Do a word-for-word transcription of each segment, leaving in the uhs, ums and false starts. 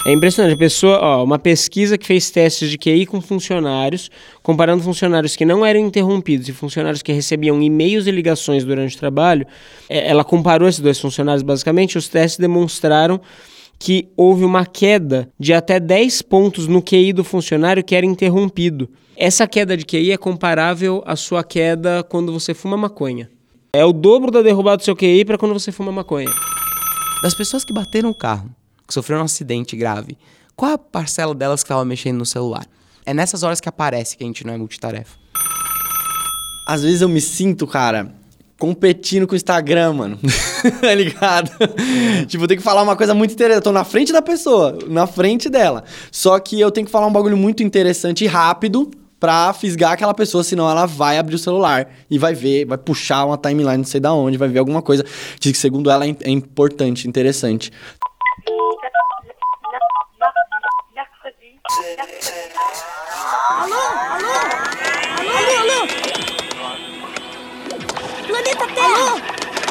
É impressionante, a pessoa, ó, uma pesquisa que fez testes de Q I com funcionários, comparando funcionários que não eram interrompidos e funcionários que recebiam e-mails e ligações durante o trabalho, ela comparou esses dois funcionários basicamente, os testes demonstraram que houve uma queda de até dez pontos no Q I do funcionário que era interrompido. Essa queda de Q I é comparável à sua queda quando você fuma maconha. É o dobro da derrubada do seu Q I para quando você fuma maconha. Das pessoas que bateram o carro, que sofreram um acidente grave, qual a parcela delas que estava mexendo no celular? É nessas horas que aparece que a gente não é multitarefa. Às vezes eu me sinto, cara, competindo com o Instagram, mano. Tá ligado? Tipo, eu tenho que falar uma coisa muito interessante. Eu tô na frente da pessoa, na frente dela. Só que eu tenho que falar um bagulho muito interessante e rápido pra fisgar aquela pessoa, senão ela vai abrir o celular e vai ver, vai puxar uma timeline não sei da onde, vai ver alguma coisa que, segundo ela, é importante, interessante. Alô? Alô? Alô, alô? Planeta Terra! Alô?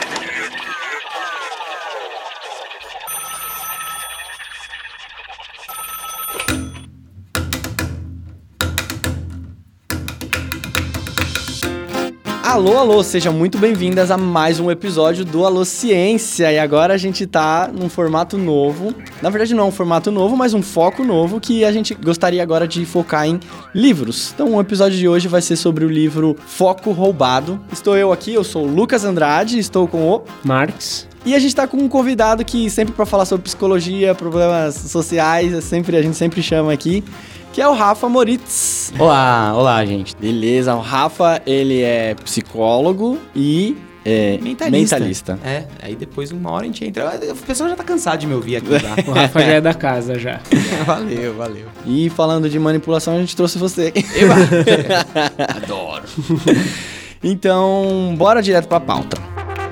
Alô, alô, sejam muito bem-vindas a mais um episódio do Alô Ciência. E agora a gente tá num formato novo. Na verdade não é um formato novo, mas um foco novo que a gente gostaria agora de focar em livros. Então o episódio de hoje vai ser sobre o livro Foco Roubado. Estou eu aqui, eu sou o Lucas Andrade, estou com o... Marx. E a gente tá com um convidado que sempre para falar sobre psicologia, problemas sociais, é sempre, a gente sempre chama aqui, que é o Rafa Moritz. Olá, olá, gente. Beleza, o Rafa, ele é psicólogo e é, mentalista. mentalista. É, aí depois uma hora a gente entra. O pessoal já tá cansado de me ouvir aqui já. O Rafa já é da casa, já. Valeu, valeu. E falando de manipulação, a gente trouxe você. Eba. Adoro. Então, bora direto pra pauta.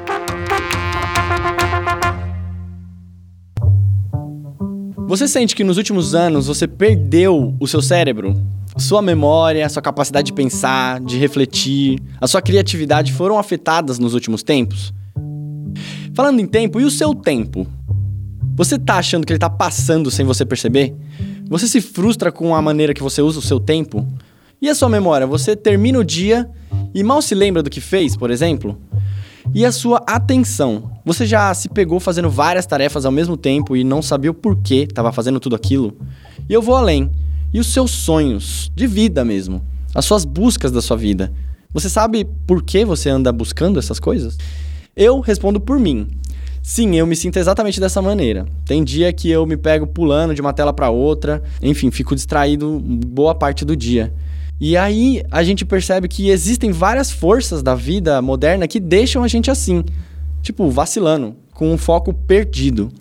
Você sente que nos últimos anos você perdeu o seu cérebro? Sua memória, sua capacidade de pensar, de refletir, a sua criatividade foram afetadas nos últimos tempos? Falando em tempo, e o seu tempo? Você tá achando que ele tá passando sem você perceber? Você se frustra com a maneira que você usa o seu tempo? E a sua memória? Você termina o dia e mal se lembra do que fez, por exemplo? E a sua atenção? Você já se pegou fazendo várias tarefas ao mesmo tempo e não sabia o porquê estava fazendo tudo aquilo? E eu vou além. E os seus sonhos, de vida mesmo? As suas buscas da sua vida? Você sabe por que você anda buscando essas coisas? Eu respondo por mim. Sim, eu me sinto exatamente dessa maneira. Tem dia que eu me pego pulando de uma tela para outra, enfim, fico distraído boa parte do dia. E aí a gente percebe que existem várias forças da vida moderna que deixam a gente assim, tipo, vacilando, com um foco perdido.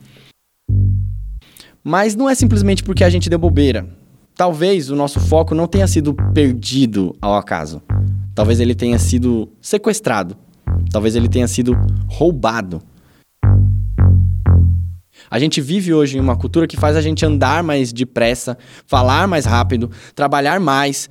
Mas não é simplesmente porque a gente deu bobeira. Talvez o nosso foco não tenha sido perdido ao acaso. Talvez ele tenha sido sequestrado. Talvez ele tenha sido roubado. A gente vive hoje em uma cultura que faz a gente andar mais depressa, falar mais rápido, trabalhar mais.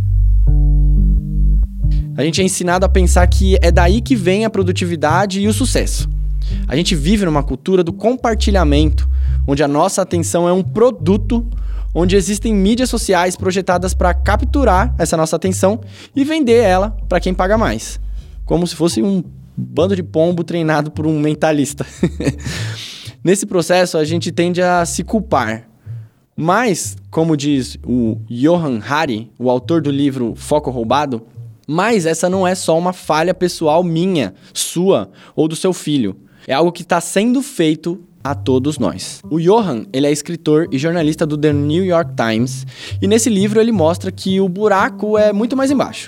A gente é ensinado a pensar que é daí que vem a produtividade e o sucesso. A gente vive numa cultura do compartilhamento, onde a nossa atenção é um produto, onde existem mídias sociais projetadas para capturar essa nossa atenção e vender ela para quem paga mais. Como se fosse um bando de pombo treinado por um mentalista. Nesse processo, a gente tende a se culpar. Mas, como diz o Johan Hari, o autor do livro Foco Roubado, mas essa não é só uma falha pessoal minha, sua ou do seu filho. É algo que está sendo feito a todos nós. O Johan, ele é escritor e jornalista do The New York Times, e nesse livro ele mostra que o buraco é muito mais embaixo.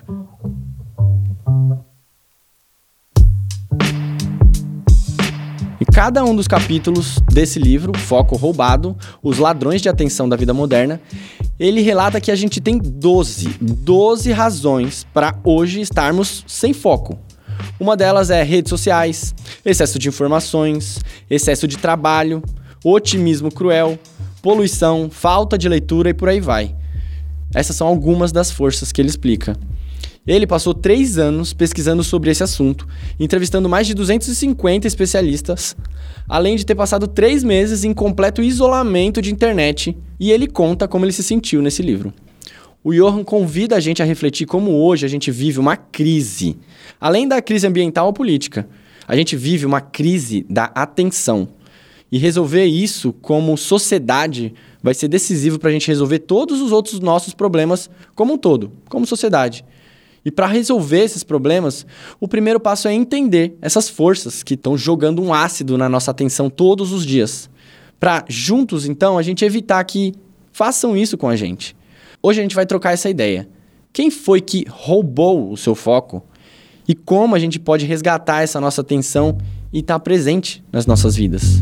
E cada um dos capítulos desse livro, Foco Roubado, Os Ladrões de Atenção da Vida Moderna, ele relata que a gente tem doze, doze razões para hoje estarmos sem foco. Uma delas é redes sociais, excesso de informações, excesso de trabalho, otimismo cruel, poluição, falta de leitura e por aí vai. Essas são algumas das forças que ele explica. Ele passou três anos pesquisando sobre esse assunto, entrevistando mais de duzentos e cinquenta especialistas, além de ter passado três meses em completo isolamento de internet, e ele conta como ele se sentiu nesse livro. O Johan convida a gente a refletir como hoje a gente vive uma crise. Além da crise ambiental ou política, a gente vive uma crise da atenção. E resolver isso como sociedade vai ser decisivo para a gente resolver todos os outros nossos problemas como um todo, como sociedade. E para resolver esses problemas, o primeiro passo é entender essas forças que estão jogando um ácido na nossa atenção todos os dias. Para juntos, então, a gente evitar que façam isso com a gente. Hoje a gente vai trocar essa ideia. Quem foi que roubou o seu foco? E como a gente pode resgatar essa nossa atenção e estar presente nas nossas vidas?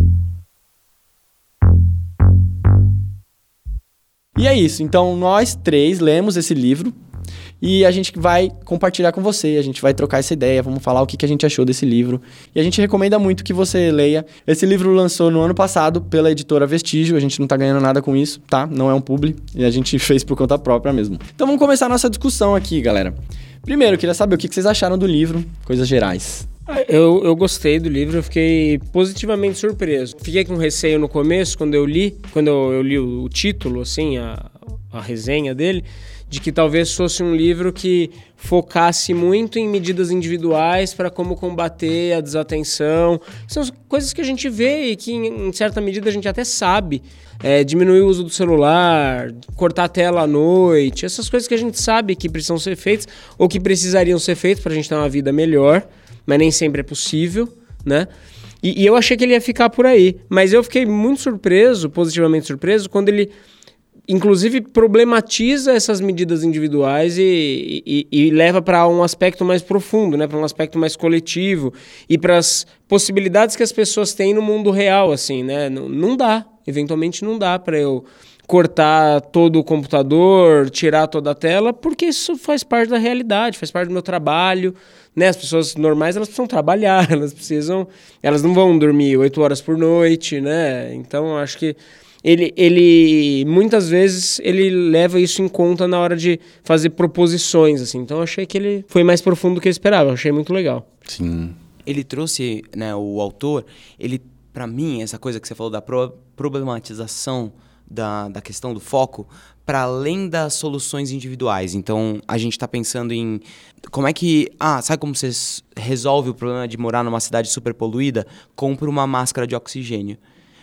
E é isso. Então, nós três lemos esse livro e a gente vai compartilhar com você, a gente vai trocar essa ideia, vamos falar o que a gente achou desse livro. E a gente recomenda muito que você leia. Esse livro lançou no ano passado pela editora Vestígio, a gente não tá ganhando nada com isso, tá? Não é um publi, e a gente fez por conta própria mesmo. Então vamos começar a nossa discussão aqui, galera. Primeiro, eu queria saber o que vocês acharam do livro, coisas gerais. Eu, eu gostei do livro, eu fiquei positivamente surpreso. Fiquei com receio no começo, quando eu li, quando eu, eu li o, o título, assim, a, a resenha dele, de que talvez fosse um livro que focasse muito em medidas individuais para como combater a desatenção. São coisas que a gente vê e que, em certa medida, a gente até sabe. É, diminuir o uso do celular, cortar a tela à noite, essas coisas que a gente sabe que precisam ser feitas ou que precisariam ser feitas para a gente ter uma vida melhor, mas nem sempre é possível, né? E, e eu achei que ele ia ficar por aí, mas eu fiquei muito surpreso, positivamente surpreso, quando ele inclusive problematiza essas medidas individuais e, e, e leva para um aspecto mais profundo, né? Para um aspecto mais coletivo e para as possibilidades que as pessoas têm no mundo real, assim, né? Não, não dá, eventualmente não dá para eu cortar todo o computador, tirar toda a tela, porque isso faz parte da realidade, faz parte do meu trabalho, né? As pessoas normais, elas precisam trabalhar, elas precisam, elas não vão dormir oito horas por noite, né? Então, eu acho que Ele, ele, muitas vezes, ele leva isso em conta na hora de fazer proposições, assim. Então, eu achei que ele foi mais profundo do que eu esperava. Eu achei muito legal. Sim. Ele trouxe, né, o autor, ele, pra mim, essa coisa que você falou da pro, problematização da, da questão do foco, para além das soluções individuais. Então, a gente está pensando em como é que... Ah, sabe como você resolve o problema de morar numa cidade super poluída? Compra uma máscara de oxigênio.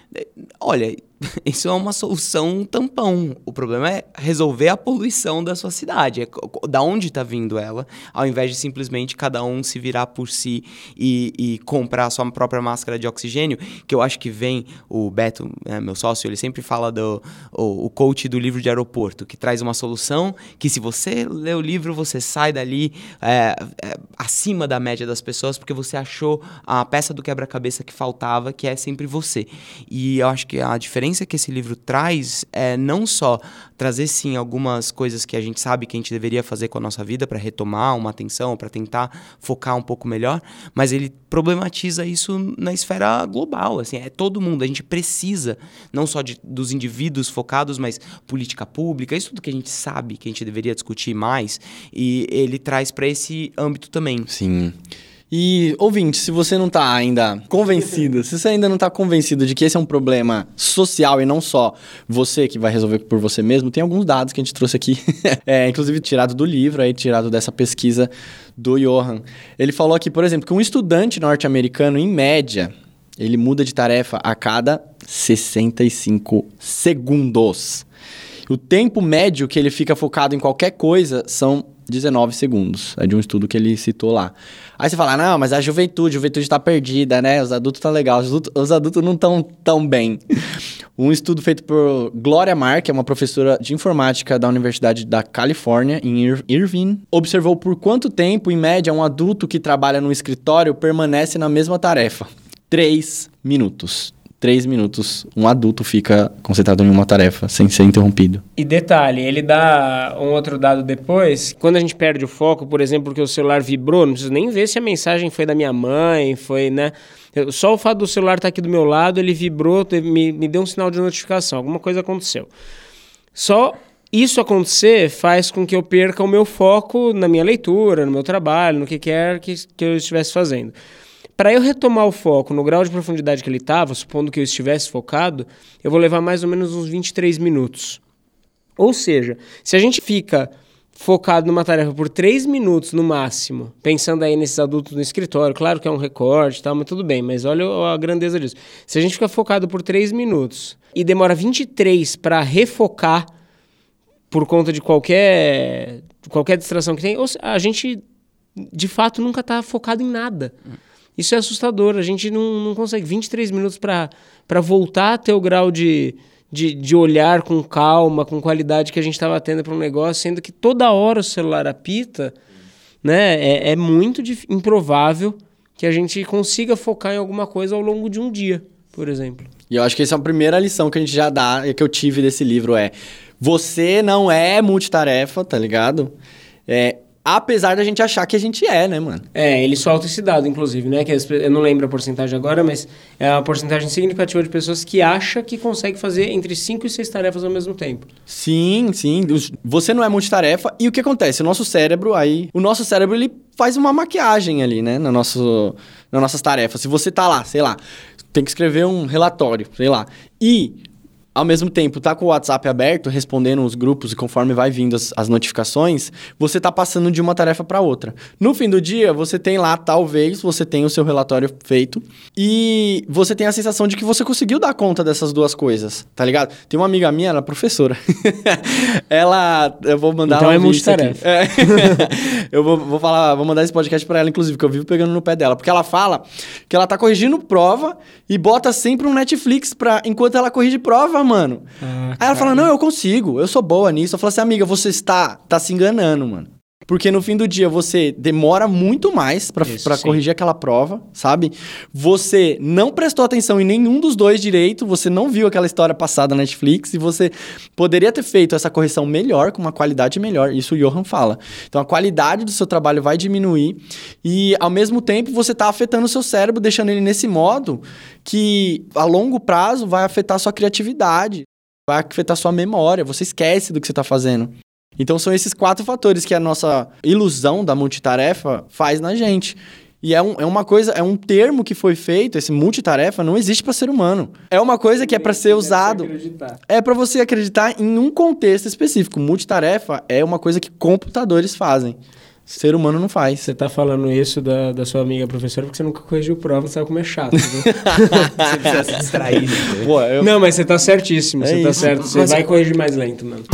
Olha, isso é uma solução tampão. O problema é resolver a poluição da sua cidade. É da onde está vindo ela, ao invés de simplesmente cada um se virar por si e, e comprar a sua própria máscara de oxigênio, que eu acho que vem, o Beto, né, meu sócio, ele sempre fala do o, o coach do livro de aeroporto, que traz uma solução que, se você lê o livro, você sai dali é, é, acima da média das pessoas, porque você achou a peça do quebra-cabeça que faltava, que é sempre você. E eu acho que a diferença que esse livro traz é não só trazer, sim, algumas coisas que a gente sabe que a gente deveria fazer com a nossa vida para retomar uma atenção, para tentar focar um pouco melhor, mas ele problematiza isso na esfera global, assim, é todo mundo. A gente precisa não só de, dos indivíduos focados, mas política pública, isso tudo que a gente sabe que a gente deveria discutir mais, e ele traz para esse âmbito também. Sim. E, ouvinte, se você não está ainda convencido, se você ainda não está convencido de que esse é um problema social e não só você que vai resolver por você mesmo, tem alguns dados que a gente trouxe aqui, é, inclusive tirado do livro, aí, tirado dessa pesquisa do Johan. Ele falou aqui, por exemplo, que um estudante norte-americano, em média, ele muda de tarefa a cada sessenta e cinco segundos. O tempo médio que ele fica focado em qualquer coisa são dezenove segundos. É de um estudo que ele citou lá. Aí você fala, não, mas a juventude, a juventude tá perdida, né? Os adultos estão legais, os adultos, os adultos não estão tão bem. Um estudo feito por Gloria Marr, que é uma professora de informática da Universidade da Califórnia, em Ir- Irvine, observou por quanto tempo, em média, um adulto que trabalha no escritório permanece na mesma tarefa. Três minutos. Três minutos, um adulto fica concentrado em uma tarefa, sem ser interrompido. E detalhe, ele dá um outro dado depois, quando a gente perde o foco, por exemplo, porque o celular vibrou, não preciso nem ver se a mensagem foi da minha mãe, foi, né? Só o fato do celular estar aqui do meu lado, ele vibrou, me, me deu um sinal de notificação, alguma coisa aconteceu. Só Isso acontecer faz com que eu perca o meu foco na minha leitura, no meu trabalho, no que quer que, que eu estivesse fazendo. Para eu retomar o foco no grau de profundidade que ele estava, supondo que eu estivesse focado, eu vou levar mais ou menos uns vinte e três minutos. Ou seja, se a gente fica focado numa tarefa por três minutos no máximo, pensando aí nesses adultos no escritório, claro que é um recorte e tal, mas tudo bem, mas olha a grandeza disso. Se a gente fica focado por três minutos e demora vinte e três para refocar por conta de qualquer, qualquer distração que tem, a gente de fato nunca está focado em nada. Isso é assustador, a gente não, não consegue vinte e três minutos para voltar a ter o grau de... De, de olhar com calma, com qualidade que a gente estava tendo para um negócio, sendo que toda hora o celular apita, né? É, é muito dif- improvável que a gente consiga focar em alguma coisa ao longo de um dia, por exemplo. E eu acho que essa é a primeira lição que a gente já dá, e que eu tive desse livro é: você não é multitarefa, tá ligado? É... Apesar da gente achar que a gente é, né, mano? É, ele solta esse dado, inclusive, né? Que eu não lembro a porcentagem agora, mas é uma porcentagem significativa de pessoas que acha que consegue fazer entre cinco e seis tarefas ao mesmo tempo. Sim, sim. Você não é multitarefa. E o que acontece? O nosso cérebro, aí... O nosso cérebro, ele faz uma maquiagem ali, né? No nosso, nas nossas tarefas. Se você tá lá, sei lá, tem que escrever um relatório, sei lá. E... ao mesmo tempo, tá com o WhatsApp aberto, respondendo os grupos e conforme vai vindo as, as notificações, você tá passando de uma tarefa para outra. No fim do dia, você tem lá, talvez, você tenha o seu relatório feito e você tem a sensação de que você conseguiu dar conta dessas duas coisas, tá ligado? Tem uma amiga minha, ela é professora. ela... Eu vou mandar... Então é multitarefa. É. eu vou, vou falar, vou mandar esse podcast pra ela, inclusive, que eu vivo pegando no pé dela. Porque ela fala que ela tá corrigindo prova e bota sempre um Netflix pra, enquanto ela corrige prova, mano. Ah, aí ela fala, não, eu consigo, eu sou boa nisso. Eu falo assim, amiga, você está, tá se enganando, mano. Porque no fim do dia você demora muito mais pra, Isso, pra corrigir aquela prova, sabe? Você não prestou atenção em nenhum dos dois direito, você não viu aquela história passada na Netflix e você poderia ter feito essa correção melhor, com uma qualidade melhor. Isso o Johan fala. Então a qualidade do seu trabalho vai diminuir e ao mesmo tempo você tá afetando o seu cérebro, deixando ele nesse modo que a longo prazo vai afetar a sua criatividade, vai afetar a sua memória, você esquece do que você tá fazendo. Então são esses quatro fatores que a nossa ilusão da multitarefa faz na gente. E é, um, é uma coisa, é um termo que foi feito, esse multitarefa não existe para ser humano. É uma coisa que é para ser usado. É para você acreditar em um contexto específico. Multitarefa é uma coisa que computadores fazem. Ser humano não faz. Você tá falando isso da, da sua amiga professora porque você nunca corrigiu prova, você sabe como é chato. Né? Você precisa se distrair. Pô, eu... Não, mas você tá certíssimo, é você isso. tá certo. Você mas vai eu... corrigir mais lento, mano.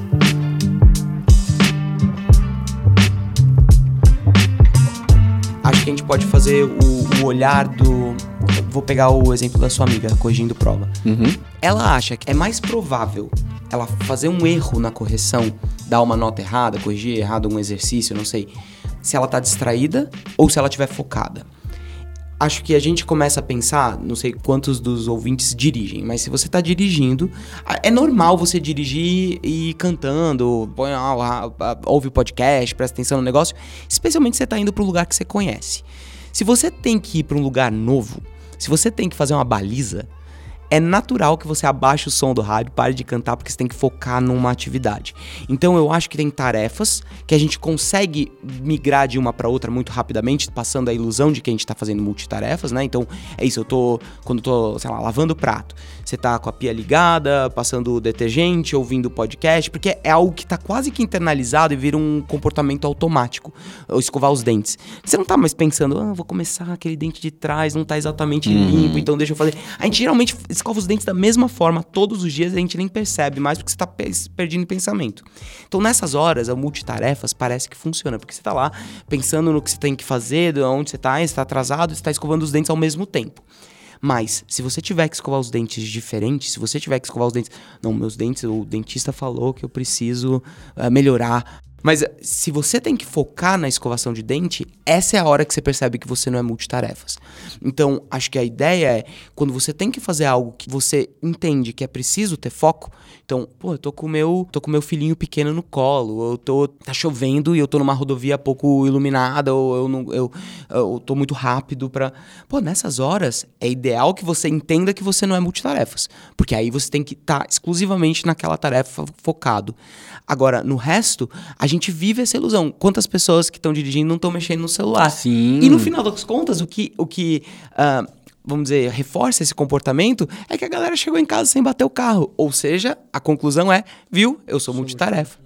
Acho que a gente pode fazer o, o olhar do... Vou pegar o exemplo da sua amiga corrigindo prova. Uhum. Ela acha que é mais provável ela fazer um erro na correção, dar uma nota errada, corrigir errado um exercício, não sei, se ela tá distraída ou se ela estiver focada. Acho que a gente começa a pensar, não sei quantos dos ouvintes dirigem, mas se você tá dirigindo, é normal você dirigir e ir cantando, põe, ouve o podcast, presta atenção no negócio, especialmente se você tá indo para um lugar que você conhece. Se você tem que ir para um lugar novo, se você tem que fazer uma baliza, é natural que você abaixe o som do rádio, pare de cantar, porque você tem que focar numa atividade. Então eu acho que tem tarefas que a gente consegue migrar de uma para outra muito rapidamente, passando a ilusão de que a gente tá fazendo multitarefas, né? Então é isso, eu tô, quando eu tô, sei lá, lavando o prato, você tá com a pia ligada, passando o detergente, ouvindo o podcast, porque é algo que tá quase que internalizado e vira um comportamento automático, ou escovar os dentes. Você não tá mais pensando, ah, vou começar aquele dente de trás, não tá exatamente uhum. limpo, então deixa eu fazer. A gente geralmente escova os dentes da mesma forma todos os dias, a gente nem percebe mais porque você tá perdendo em pensamento. Então nessas horas, a multitarefas parece que funciona, porque você tá lá pensando no que você tem que fazer, de onde você tá, você tá atrasado, você tá escovando os dentes ao mesmo tempo. Mas, se você tiver que escovar os dentes diferentes, se você tiver que escovar os dentes... Não, meus dentes, o dentista falou que eu preciso uh, melhorar. Mas se você tem que focar na escovação de dente, essa é a hora que você percebe que você não é multitarefas. Então, acho que a ideia é, quando você tem que fazer algo que você entende que é preciso ter foco, então, pô, eu tô com o meu, tô com meu filhinho pequeno no colo, eu tô, tá chovendo e eu tô numa rodovia pouco iluminada, ou eu, não, eu, eu tô muito rápido pra... Pô, nessas horas, é ideal que você entenda que você não é multitarefas, porque aí você tem que estar tá exclusivamente naquela tarefa focado. Agora, no resto, a gente vive essa ilusão. Quantas pessoas que estão dirigindo não estão mexendo no celular? Sim. E no final das contas, o que, o que uh, vamos dizer, reforça esse comportamento é que a galera chegou em casa sem bater o carro. Ou seja, a conclusão é, viu, eu sou multitarefa.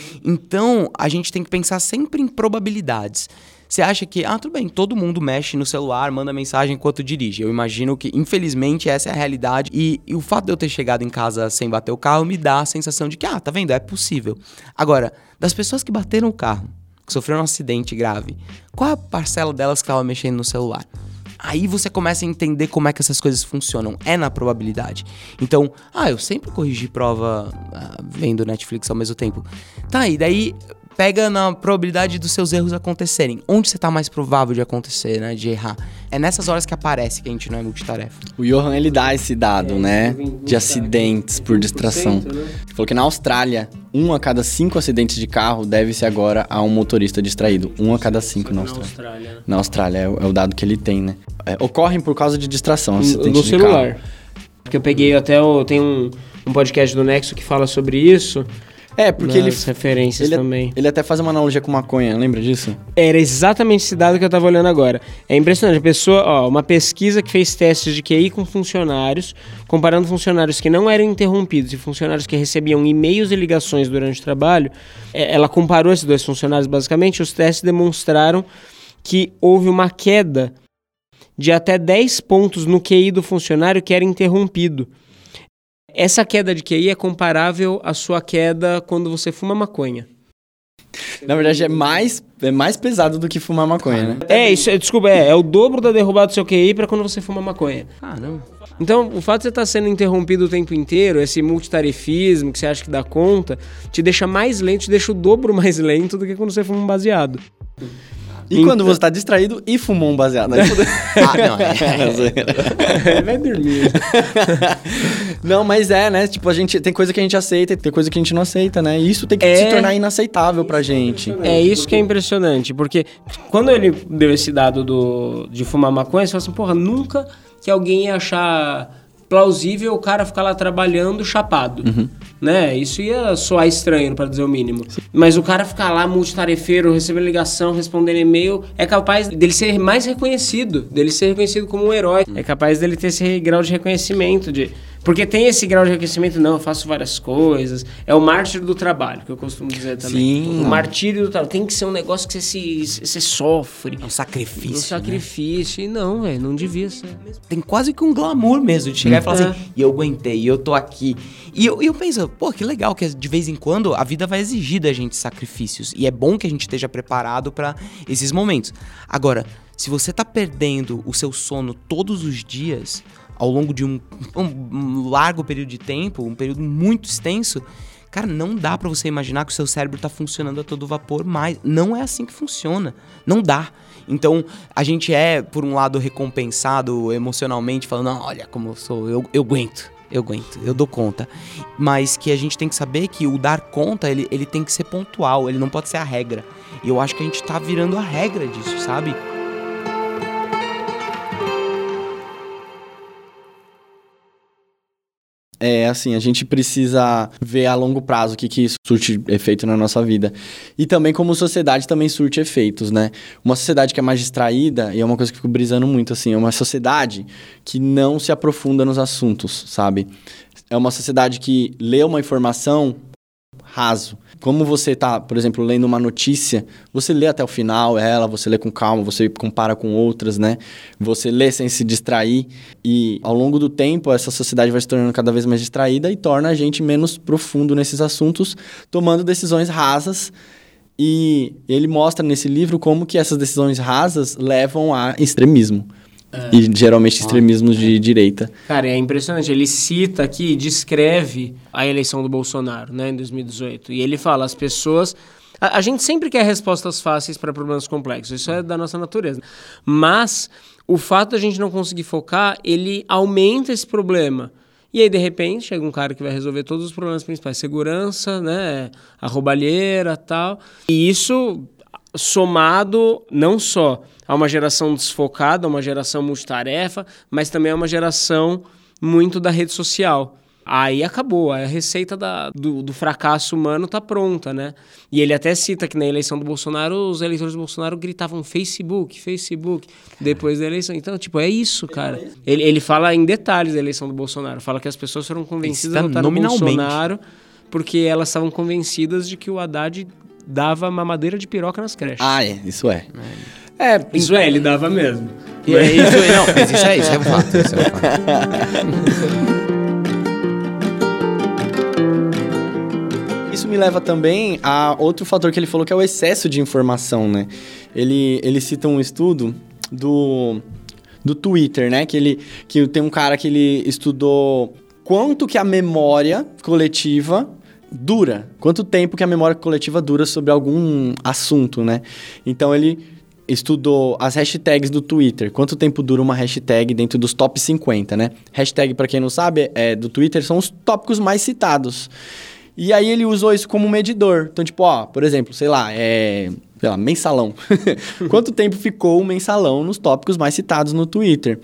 Então, a gente tem que pensar sempre em probabilidades. Você acha que, ah, tudo bem, todo mundo mexe no celular, manda mensagem enquanto dirige. Eu imagino que, infelizmente, essa é a realidade. E, e o fato de eu ter chegado em casa sem bater o carro me dá a sensação de que, ah, tá vendo, é possível. Agora, das pessoas que bateram o carro, que sofreram um acidente grave, qual a parcela delas que estava mexendo no celular? Aí você começa a entender como é que essas coisas funcionam. É na probabilidade. Então, ah, eu sempre corrigi prova ah, vendo Netflix ao mesmo tempo. Tá, e daí... Pega na probabilidade dos seus erros acontecerem. Onde você tá mais provável de acontecer, né? De errar. É nessas horas que aparece que a gente não é multitarefa. O Johan, ele dá esse dado, é, né? De acidentes por distração. Né? Ele falou que na Austrália, um a cada cinco acidentes de carro deve-se agora a um motorista distraído. Um a cada cinco na Austrália. Na Austrália, na Austrália é, o, é o dado que ele tem, né? É, ocorrem por causa de distração, acidente no de celular. Carro. Porque eu peguei até... O, tem um, um podcast do Nexo que fala sobre isso... É, porque ele... referências ele, também. Ele até faz uma analogia com maconha, lembra disso? Era exatamente esse dado que eu tava olhando agora. É impressionante. A pessoa, ó, uma pesquisa que fez testes de Q I com funcionários, comparando funcionários que não eram interrompidos e funcionários que recebiam e-mails e ligações durante o trabalho, ela comparou esses dois funcionários basicamente. Os testes demonstraram que houve uma queda de até dez pontos no Q I do funcionário que era interrompido. Essa queda de Q I é comparável à sua queda quando você fuma maconha. Na verdade, é mais, é mais pesado do que fumar maconha, né? É, isso, é, desculpa, é, é o dobro da derrubada do seu Q I para quando você fuma maconha. Ah, não. Então, o fato de você estar sendo interrompido o tempo inteiro, esse multitarefismo que você acha que dá conta, te deixa mais lento, te deixa o dobro mais lento do que quando você fuma um baseado. E então... quando você tá distraído e fumou um baseado? Aí poder... ah, não, é. Vai dormir. Não, mas é, né? Tipo, a gente tem coisa que a gente aceita e tem coisa que a gente não aceita, né? E isso tem que é... se tornar inaceitável pra gente. É isso que é impressionante, porque quando ele deu esse dado do, de fumar maconha, você fala assim, porra, nunca que alguém ia achar plausível o cara ficar lá trabalhando chapado. Uhum. Né? Isso ia soar estranho, para dizer o mínimo. Sim. Mas o cara ficar lá multitarefeiro, recebendo ligação, respondendo e-mail, é capaz dele ser mais reconhecido, dele ser reconhecido como um herói. Hum. É capaz dele ter esse grau de reconhecimento, de... porque tem esse grau de reconhecimento, não, eu faço várias coisas. É o mártir do trabalho, que eu costumo dizer também. Sim. O martírio do trabalho. Tem que ser um negócio que você, se, você sofre. É um sacrifício. Um sacrifício. Né? E não, velho, não devia ser. Tem quase que um glamour mesmo, de chegar hum. e falar é. assim, e eu aguentei, e eu tô aqui. E eu, eu penso, pô, que legal que de vez em quando a vida vai exigir da gente sacrifícios. E é bom que a gente esteja preparado para esses momentos. Agora, se você tá perdendo o seu sono todos os dias, ao longo de um, um largo período de tempo, um período muito extenso, cara, não dá pra você imaginar que o seu cérebro tá funcionando a todo vapor mais. Não é assim que funciona. Não dá. Então, a gente é, por um lado, recompensado emocionalmente, falando, não, olha como eu sou, eu, eu aguento. Eu aguento, eu dou conta. Mas que a gente tem que saber que o dar conta, ele, ele tem que ser pontual, ele não pode ser a regra. E eu acho que a gente tá virando a regra disso, sabe? É, assim, a gente precisa ver a longo prazo o que, que isso surte efeito na nossa vida. E também como sociedade também surte efeitos, né? Uma sociedade que é mais distraída, e é uma coisa que eu fico brisando muito, assim, é uma sociedade que não se aprofunda nos assuntos, sabe? É uma sociedade que lê uma informação raso. Como você tá, por exemplo, lendo uma notícia, você lê até o final ela, você lê com calma, você compara com outras, né? Você lê sem se distrair e ao longo do tempo essa sociedade vai se tornando cada vez mais distraída e torna a gente menos profundo nesses assuntos, tomando decisões rasas. E ele mostra nesse livro como que essas decisões rasas levam a extremismo. É. E geralmente extremismos ah, de é. direita. Cara, é impressionante. Ele cita aqui, descreve a eleição do Bolsonaro, né, em dois mil e dezoito. E ele fala, as pessoas A, a gente sempre quer respostas fáceis para problemas complexos, isso é da nossa natureza. Mas o fato de a gente não conseguir focar, ele aumenta esse problema. E aí, de repente, chega um cara que vai resolver todos os problemas principais. Segurança, né? A roubalheira e tal. E isso somado não só a uma geração desfocada, a uma geração multitarefa, mas também a uma geração muito da rede social. Aí acabou, a receita da, do, do fracasso humano tá pronta, né? E ele até cita que na eleição do Bolsonaro, os eleitores do Bolsonaro gritavam Facebook, Facebook, depois da eleição. Então, tipo, é isso, cara. Ele, ele fala em detalhes da eleição do Bolsonaro, fala que as pessoas foram convencidas a votar no Bolsonaro porque elas estavam convencidas de que o Haddad dava mamadeira de piroca nas creches. Ah, é, isso é. É, isso é, ele dava mesmo. E é isso, não, mas isso é isso, é um fato. Isso é um fato. Isso me leva também a outro fator que ele falou, que é o excesso de informação, né? Ele, ele cita um estudo do, do Twitter, né? Que, ele, que tem um cara que ele estudou quanto que a memória coletiva dura. Quanto tempo que a memória coletiva dura sobre algum assunto, né? Então, ele estudou as hashtags do Twitter. Quanto tempo dura uma hashtag dentro dos top cinquenta, né? Hashtag, para quem não sabe, é, do Twitter são os tópicos mais citados. E aí ele usou isso como medidor. Então, tipo, ó, por exemplo, sei lá, é... sei lá, mensalão. Quanto tempo ficou o mensalão nos tópicos mais citados no Twitter?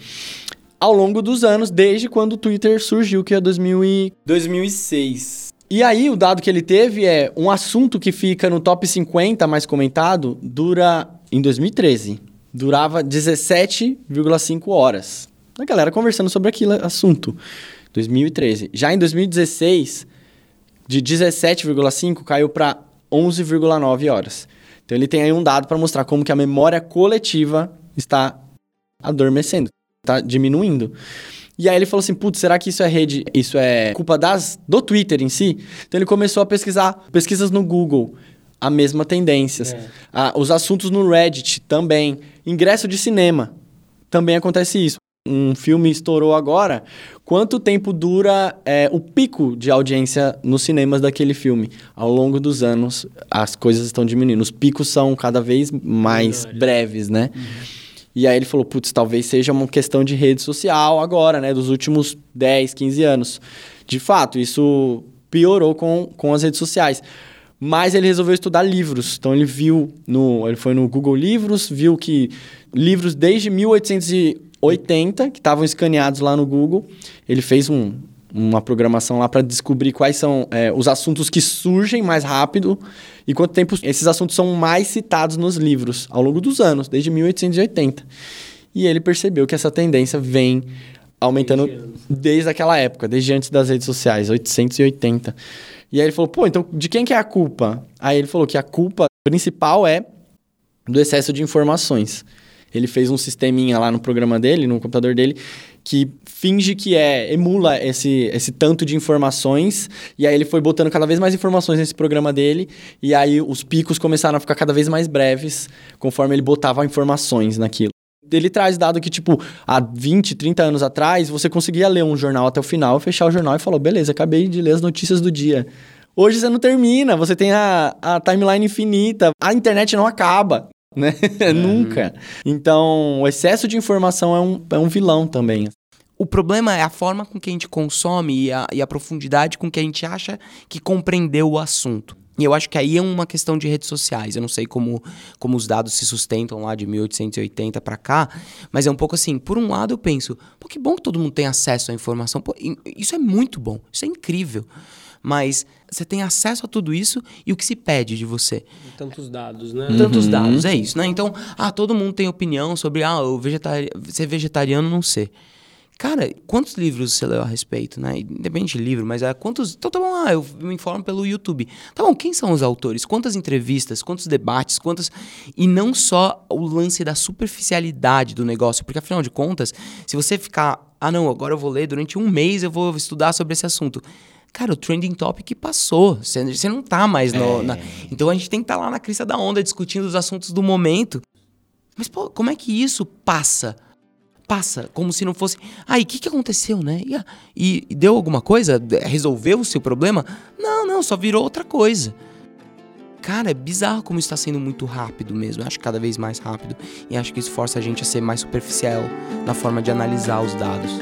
Ao longo dos anos, desde quando o Twitter surgiu, que é dois mil e... dois mil e seis. E aí, o dado que ele teve é um assunto que fica no top cinquenta mais comentado, dura... em dois mil e treze. Durava dezessete vírgula cinco horas. A galera conversando sobre aquele assunto. dois mil e treze. Já em dois mil e dezesseis... de dezessete vírgula cinco caiu para onze vírgula nove horas. Então, ele tem aí um dado para mostrar como que a memória coletiva está adormecendo, está diminuindo. E aí ele falou assim, putz, será que isso é rede, isso é culpa das, do Twitter em si? Então, ele começou a pesquisar, pesquisas no Google, a mesma tendências. É. Ah, os assuntos no Reddit também. Ingresso de cinema, também acontece isso. Um filme estourou agora, quanto tempo dura é, o pico de audiência nos cinemas daquele filme? Ao longo dos anos, as coisas estão diminuindo. Os picos são cada vez mais Verdade. breves, né? Uhum. E aí ele falou, putz, talvez seja uma questão de rede social agora, né? Dos últimos dez, quinze anos. De fato, isso piorou com, com as redes sociais. Mas ele resolveu estudar livros. Então, ele viu, no, ele foi no Google Livros, viu que livros desde mil oitocentos e oitenta, que estavam escaneados lá no Google. Ele fez um, uma programação lá para descobrir quais são é, os assuntos que surgem mais rápido e quanto tempo esses assuntos são mais citados nos livros ao longo dos anos, desde mil oitocentos e oitenta. E ele percebeu que essa tendência vem aumentando desde aquela época, desde antes das redes sociais, oitocentos e oitenta. E aí ele falou, pô, então de quem que é a culpa? Aí ele falou que a culpa principal é do excesso de informações. Ele fez um sisteminha lá no programa dele, no computador dele, que finge que é, emula esse, esse tanto de informações, e aí ele foi botando cada vez mais informações nesse programa dele, e aí os picos começaram a ficar cada vez mais breves, conforme ele botava informações naquilo. Ele traz dado que, tipo, há vinte, trinta anos atrás, você conseguia ler um jornal até o final, fechar o jornal e falou, beleza, acabei de ler as notícias do dia. Hoje você não termina, você tem a, a timeline infinita, a internet não acaba. Né? É. Nunca. Então, o excesso de informação é um, é um vilão também. O problema é a forma com que a gente consome e a, e a profundidade com que a gente acha que compreendeu o assunto. E eu acho que aí é uma questão de redes sociais. Eu não sei como, como os dados se sustentam lá de mil oitocentos e oitenta para cá, mas é um pouco assim, por um lado eu penso, pô, que bom que todo mundo tem acesso à informação. Pô, isso é muito bom, isso é incrível. Mas você tem acesso a tudo isso e o que se pede de você? Tantos dados, né? Uhum. Tantos dados, é isso, né? Então, ah, todo mundo tem opinião sobre ah, o vegetari- ser vegetariano não ser. Cara, quantos livros você leu a respeito, né? Independente de livro, mas é quantos... Então tá bom, ah, eu me informo pelo YouTube. Tá bom, quem são os autores? Quantas entrevistas? Quantos debates? Quantas... E não só o lance da superficialidade do negócio, porque afinal de contas, se você ficar... Ah, não, agora eu vou ler, durante um mês eu vou estudar sobre esse assunto. Cara, o trending topic passou. Você, você não tá mais no... É. Na... Então a gente tem que estar tá lá na crista da onda discutindo os assuntos do momento. Mas, pô, como é que isso passa? Passa como se não fosse... Ah, e o que, que aconteceu, né? E, e deu alguma coisa? Resolveu o seu problema? Não, não, só virou outra coisa. cara, é bizarro como isso tá sendo muito rápido mesmo. Eu acho cada vez mais rápido. E acho que isso força a gente a ser mais superficial na forma de analisar os dados.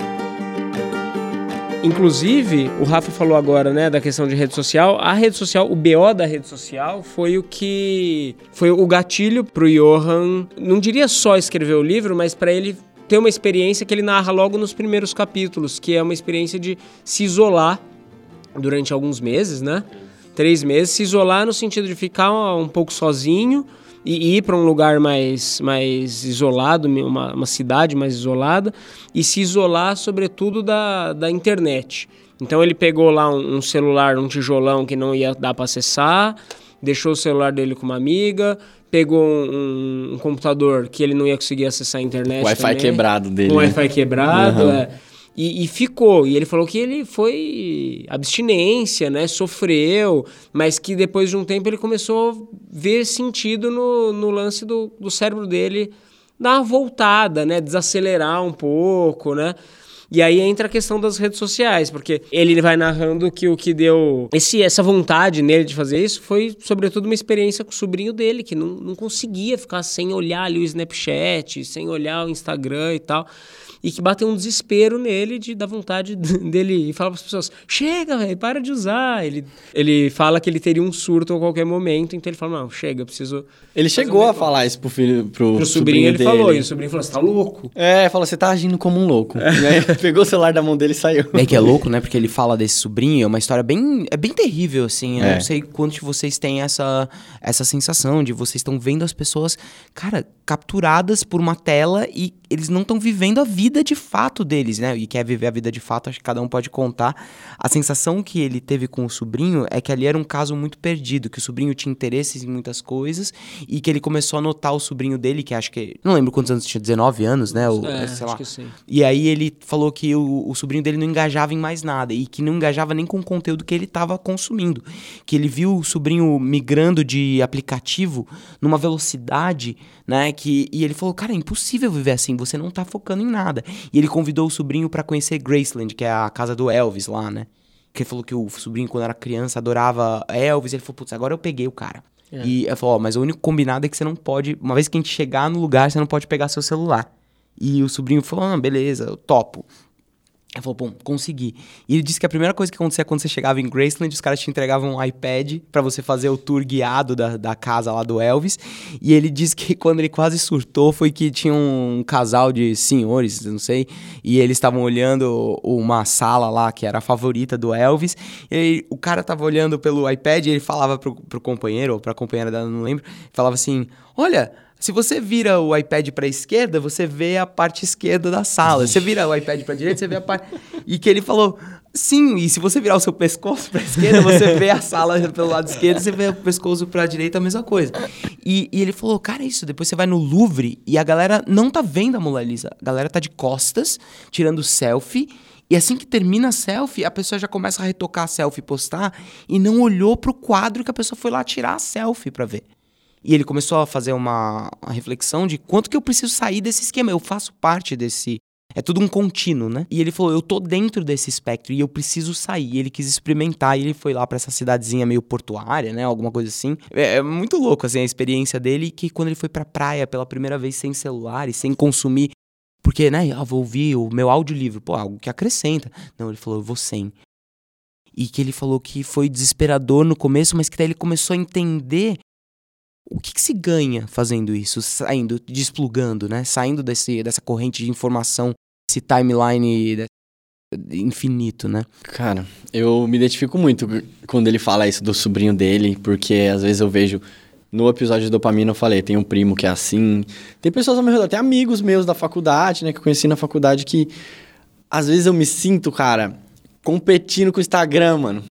Inclusive, o Rafa falou agora, né, da questão de rede social. A rede social, o B O da rede social foi o que... Foi o gatilho pro Johan, não diria só escrever o livro, mas para ele ter uma experiência que ele narra logo nos primeiros capítulos, que é uma experiência de se isolar durante alguns meses, né? Três meses, se isolar no sentido de ficar um pouco sozinho e ir para um lugar mais, mais isolado, uma, uma cidade mais isolada, e se isolar, sobretudo, da, da internet. Então ele pegou lá um, um celular, um tijolão que não ia dar para acessar, deixou o celular dele com uma amiga, pegou um, um computador que ele não ia conseguir acessar a internet. O Wi-Fi também, quebrado dele. Com o né? Wi-Fi quebrado, Uhum. é. E, e ficou, e ele falou que ele foi abstinência, né, sofreu, mas que depois de um tempo ele começou a ver sentido no, no lance do, do cérebro dele dar uma voltada, né, desacelerar um pouco, né. E aí entra a questão das redes sociais, porque ele vai narrando que o que deu esse, essa vontade nele de fazer isso foi, sobretudo, uma experiência com o sobrinho dele, que não, não conseguia ficar sem olhar ali o Snapchat, sem olhar o Instagram e tal, e que bateu um desespero nele de dar vontade dele e falar para as pessoas, chega, velho, para de usar. Ele, ele fala que ele teria um surto a qualquer momento, então ele fala, não, chega, eu preciso... Ele chegou a falar isso pro filho, pro, Pro sobrinho, sobrinho ele dele. falou, e o sobrinho falou, você tá louco? É, falou, você tá agindo como um louco. E aí, pegou o celular da mão dele e saiu. É que é louco, né? Porque ele fala desse sobrinho, é uma história bem... É bem terrível, assim. Eu É. não sei quantos de vocês têm essa, essa sensação de vocês estão vendo as pessoas, cara, capturadas por uma tela e eles não estão vivendo a vida de fato deles, né? E quer viver a vida de fato, acho que cada um pode contar. A sensação que ele teve com o sobrinho é que ali era um caso muito perdido, que o sobrinho tinha interesses em muitas coisas e que ele começou a notar o sobrinho dele, que acho que... Não lembro quantos anos tinha, dezenove anos, né? Ou, É, sei acho lá. que sim. E aí ele falou que o, o sobrinho dele não engajava em mais nada e que não engajava nem com o conteúdo que ele estava consumindo. Que ele viu o sobrinho migrando de aplicativo numa velocidade, né? Que, e ele falou, cara, é impossível viver assim, você não tá focando em nada. E ele convidou o sobrinho pra conhecer Graceland, que é a casa do Elvis lá, né? Que ele falou que o sobrinho, quando era criança, adorava Elvis. Ele falou, putz, agora eu peguei o cara. É. E ele falou, ó, mas o único combinado é que você não pode... Uma vez que a gente chegar no lugar, você não pode pegar seu celular. E o sobrinho falou, ah, beleza, eu topo. Ele falou, bom, consegui. E ele disse que a primeira coisa que acontecia quando você chegava em Graceland, os caras te entregavam um iPad pra você fazer o tour guiado da, da casa lá do Elvis. E ele disse que quando ele quase surtou foi que tinha um casal de senhores, não sei, e eles estavam olhando uma sala lá que era a favorita do Elvis. E aí, o cara tava olhando pelo iPad e ele falava pro, pro companheiro, ou pra companheira dela, não lembro, falava assim, olha... Se você vira o iPad para a esquerda, você vê a parte esquerda da sala. Você vira o iPad para a direita, você vê a parte... E que ele falou, sim, e se você virar o seu pescoço para a esquerda, você vê a sala pelo lado esquerdo, você vê o pescoço para a direita, a mesma coisa. E, e ele falou, cara, isso, depois você vai no Louvre e a galera não tá vendo a Mona Lisa. A galera tá de costas, tirando selfie... E assim que termina a selfie, a pessoa já começa a retocar a selfie e postar e não olhou pro quadro que a pessoa foi lá tirar a selfie pra ver. E ele começou a fazer uma, uma reflexão de quanto que eu preciso sair desse esquema. Eu faço parte desse... É tudo um contínuo, né? E ele falou, eu tô dentro desse espectro e eu preciso sair. E ele quis experimentar e ele foi lá pra essa cidadezinha meio portuária, né? Alguma coisa assim. É, é muito louco, assim, a experiência dele. Que quando ele foi pra praia pela primeira vez sem celular e sem consumir... Porque, né? Ah, vou ouvir o meu audiolivro. Pô, algo que acrescenta. Não, ele falou, eu vou sem. E que ele falou que foi desesperador no começo, mas que daí ele começou a entender... O que, que se ganha fazendo isso, saindo, desplugando, né? Saindo desse, dessa corrente de informação, esse timeline infinito, né? Cara, eu me identifico muito quando ele fala isso do sobrinho dele, porque às vezes eu vejo... No episódio de dopamina eu falei, tem um primo que é assim... Tem pessoas ao meu redor, tem amigos meus da faculdade, né? Que eu conheci na faculdade que... Às vezes eu me sinto, cara, competindo com o Instagram, mano.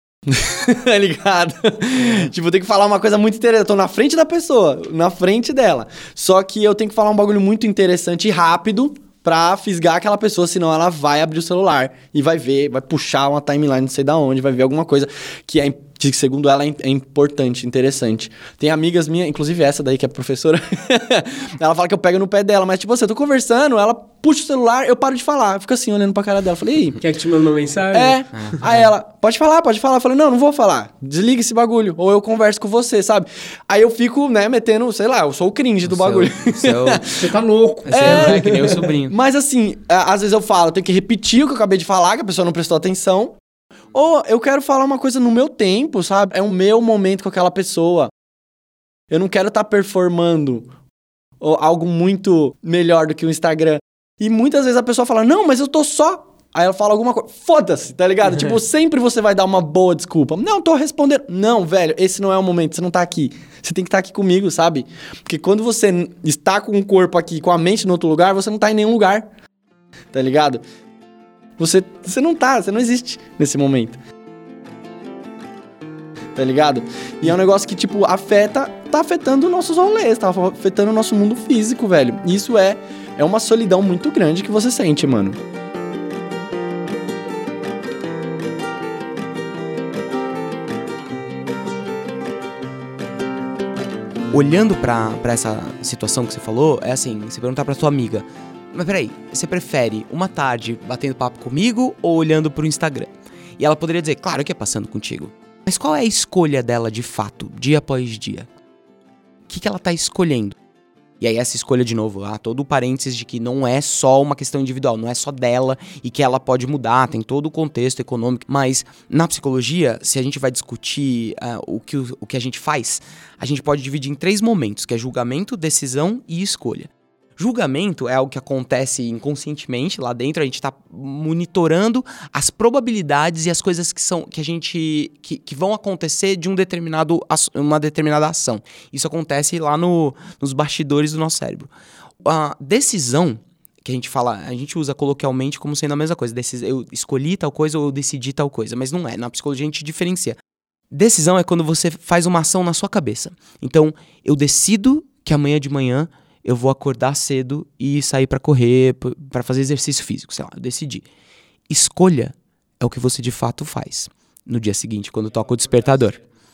Tá ligado? Tipo, eu tenho que falar uma coisa muito interessante. Eu tô na frente da pessoa, na frente dela. Só que eu tenho que falar um bagulho muito interessante e rápido pra fisgar aquela pessoa, senão ela vai abrir o celular e vai ver, vai puxar uma timeline não sei da onde, vai ver alguma coisa que é que segundo ela é importante, interessante. Tem amigas minhas, inclusive essa daí que é professora, ela fala que eu pego no pé dela, mas tipo assim, eu tô conversando, ela puxa o celular, eu paro de falar, eu fico assim, olhando pra cara dela, falei, ei... Quer que te mande uma mensagem? É, aí ela, pode falar, pode falar, eu falei, não, não vou falar, desliga esse bagulho, ou eu converso com você, sabe? Aí eu fico, né, metendo, sei lá, eu sou o cringe do O bagulho. Seu, seu... Você tá louco. Você é, é que nem o sobrinho. Mas assim, às vezes eu falo, eu tenho que repetir o que eu acabei de falar, que a pessoa não prestou atenção. Ou eu quero falar uma coisa no meu tempo, sabe? É o meu momento com aquela pessoa. Eu não quero estar tá performando algo muito melhor do que o Instagram. E muitas vezes a pessoa fala, não, mas eu tô só... Aí ela fala alguma coisa, foda-se, tá ligado? Tipo, sempre você vai dar uma boa desculpa. Não, tô respondendo. Não, velho, esse não é o momento, você não tá aqui. Você tem que estar tá aqui comigo, sabe? Porque quando você está com o corpo aqui, com a mente no outro lugar, você não tá em nenhum lugar. Tá ligado? Você, você não tá, você não existe nesse momento. Tá ligado? E é um negócio que, tipo, afeta, tá afetando nossos rolês, tá afetando o nosso mundo físico, velho. E isso é, é uma solidão muito grande que você sente, mano. Olhando pra, pra essa situação que você falou, é assim, você perguntar pra sua amiga, mas peraí, você prefere uma tarde batendo papo comigo ou olhando pro Instagram? E ela poderia dizer, claro que é passando contigo. Mas qual é a escolha dela de fato, dia após dia? O que, que ela tá escolhendo? E aí essa escolha de novo, ah, todo o parênteses de que não é só uma questão individual, não é só dela e que ela pode mudar, tem todo o contexto econômico. Mas na psicologia, se a gente vai discutir uh, o, que, o, o que a gente faz, a gente pode dividir em três momentos, que é julgamento, decisão e escolha. Julgamento é algo que acontece inconscientemente lá dentro, a gente está monitorando as probabilidades e as coisas que são que a gente que, que vão acontecer de um determinado uma determinada ação. Isso acontece lá no, nos bastidores do nosso cérebro. A decisão, que a gente fala, a gente usa coloquialmente como sendo a mesma coisa, Decis, eu escolhi tal coisa ou eu decidi tal coisa, mas não é. Na psicologia a gente diferencia. Decisão é quando você faz uma ação na sua cabeça. Então, eu decido que amanhã de manhã eu vou acordar cedo e sair pra correr, pra fazer exercício físico, sei lá, eu decidi. Escolha é o que você de fato faz no dia seguinte, quando toca o despertador.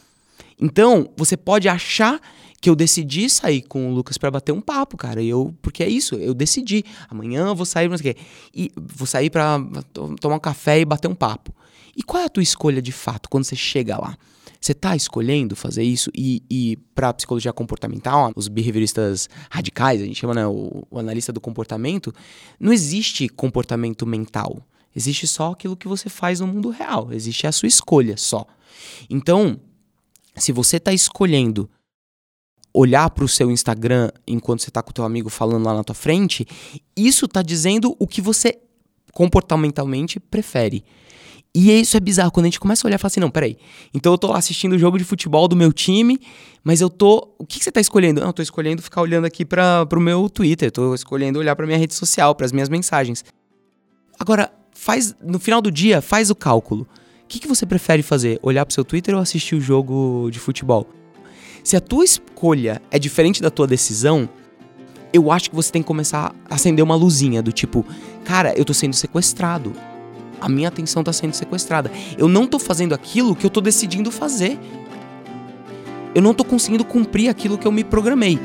Então, você pode achar que eu decidi sair com o Lucas pra bater um papo, cara, e eu, porque é isso, eu decidi. Amanhã eu vou sair, não sei o quê, e vou sair pra tomar um café e bater um papo. E qual é a tua escolha de fato quando você chega lá? Você está escolhendo fazer isso? E, e para a psicologia comportamental, os behavioristas radicais, a gente chama, né, o, o analista do comportamento, não existe comportamento mental. Existe só aquilo que você faz no mundo real. Existe a sua escolha só. Então, se você está escolhendo olhar para o seu Instagram enquanto você está com o teu amigo falando lá na tua frente, isso está dizendo o que você comportamentalmente prefere. E isso é bizarro, quando a gente começa a olhar e fala assim, não, peraí, então eu tô lá assistindo o jogo de futebol do meu time, mas eu tô... O que, que você tá escolhendo? Não, eu tô escolhendo ficar olhando aqui pra, pro meu Twitter, tô escolhendo olhar pra minha rede social, pras minhas mensagens. Agora, faz no final do dia, faz o cálculo. O que, que você prefere fazer? Olhar pro seu Twitter ou assistir o jogo de futebol? Se a tua escolha é diferente da tua decisão, eu acho que você tem que começar a acender uma luzinha do tipo, cara, eu tô sendo sequestrado. A minha atenção está sendo sequestrada. Eu não estou fazendo aquilo que eu estou decidindo fazer. Eu não estou conseguindo cumprir aquilo que eu me programei.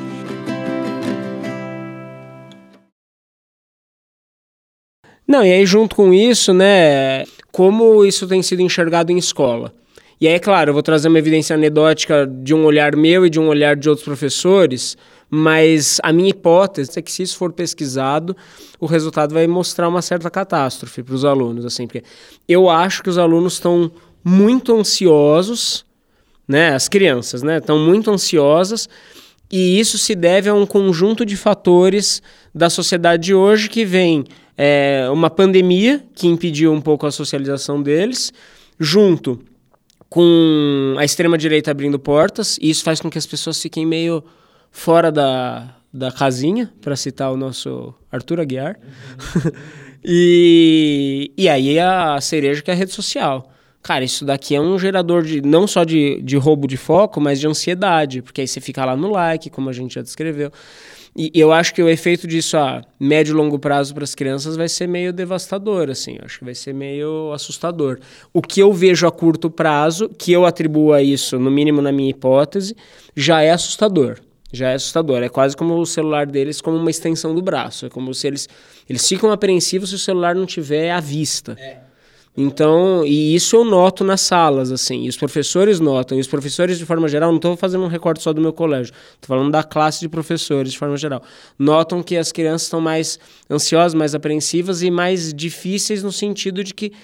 Não, e aí junto com isso, né, como isso tem sido enxergado em escola. E aí, é claro, eu vou trazer uma evidência anedótica de um olhar meu e de um olhar de outros professores, mas a minha hipótese é que se isso for pesquisado, o resultado vai mostrar uma certa catástrofe para os alunos, assim, porque eu acho que os alunos estão muito ansiosos, né, as crianças, né, estão muito ansiosas, e isso se deve a um conjunto de fatores da sociedade de hoje que vem é, uma pandemia que impediu um pouco a socialização deles, junto com a extrema-direita abrindo portas, e isso faz com que as pessoas fiquem meio fora da, da casinha, para citar o nosso Arthur Aguiar. Uhum. e, e aí a cereja que é a rede social, Cara, isso daqui é um gerador de não só de, de roubo de foco, mas de ansiedade, porque aí você fica lá no like, como a gente já descreveu. E eu acho que o efeito disso a médio e longo prazo para as crianças vai ser meio devastador, assim. Eu acho que vai ser meio assustador. O que eu vejo a curto prazo, que eu atribuo a isso, no mínimo na minha hipótese, já é assustador. Já é assustador. É quase como o celular deles como uma extensão do braço. É como se eles, eles ficam apreensivos se o celular não tiver à vista. É. Então, e isso eu noto nas salas, assim, e os professores notam, e os professores de forma geral, não estou fazendo um recorte só do meu colégio, estou falando da classe de professores de forma geral, notam que as crianças estão mais ansiosas, mais apreensivas e mais difíceis no sentido de que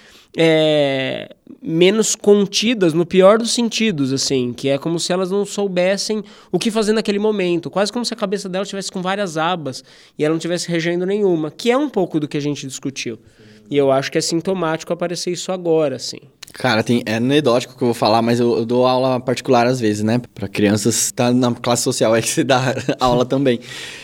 é, menos contidas, no pior dos sentidos, assim, que é como se elas não soubessem o que fazer naquele momento, quase como se a cabeça dela estivesse com várias abas e ela não estivesse regendo nenhuma, que é um pouco do que a gente discutiu. E eu acho que é sintomático aparecer isso agora, assim. Cara, tem, é anedótico que eu vou falar, mas eu, eu dou aula particular às vezes, né? Pra crianças, tá na classe social é que você dá aula também.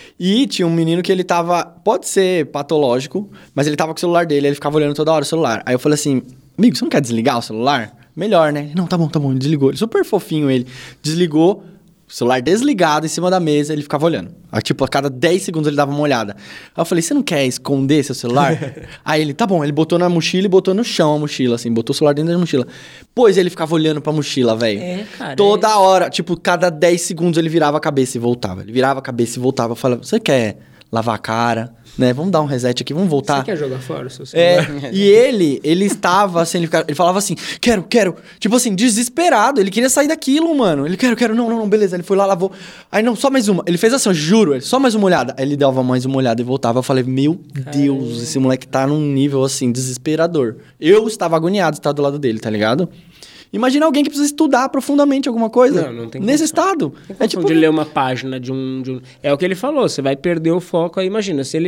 E tinha um menino que ele tava, pode ser patológico, mas ele tava com o celular dele, ele ficava olhando toda hora o celular. Aí eu falei assim, amigo, você não quer desligar o celular? Melhor, né? Não, tá bom, tá bom, ele desligou. Ele, super fofinho ele, desligou. Celular desligado em cima da mesa, ele ficava olhando. Aí, tipo, a cada dez segundos ele dava uma olhada. Aí eu falei, você não quer esconder seu celular? Aí ele, tá bom, ele botou na mochila e botou no chão a mochila, assim, botou o celular dentro da mochila. Pois ele ficava olhando pra mochila, velho. É, cara. Toda é hora, tipo, cada dez segundos ele virava a cabeça e voltava. Ele virava a cabeça e voltava. Eu falava, você quer lavar a cara? Né? Vamos dar um reset aqui, vamos voltar. Você quer jogar fora o seu celular? É, e ele, ele estava assim, ele, ficava, ele falava assim, quero, quero, tipo assim, desesperado, ele queria sair daquilo, mano. Ele, quero, quero, não, não, não, beleza, ele foi lá, lavou. Aí, não, só mais uma. Ele fez assim, eu juro, só mais uma olhada. Aí ele dava mais uma olhada e voltava. Eu falei, meu Deus, Caramba. Esse moleque tá num nível, assim, desesperador. Eu estava agoniado de estar do lado dele, tá ligado? Imagina alguém que precisa estudar profundamente alguma coisa. Não, não tem nesse condição. Estado. Tem é tipo de ler uma página de um, de um... É o que ele falou, você vai perder o foco. Aí imagina, se ele...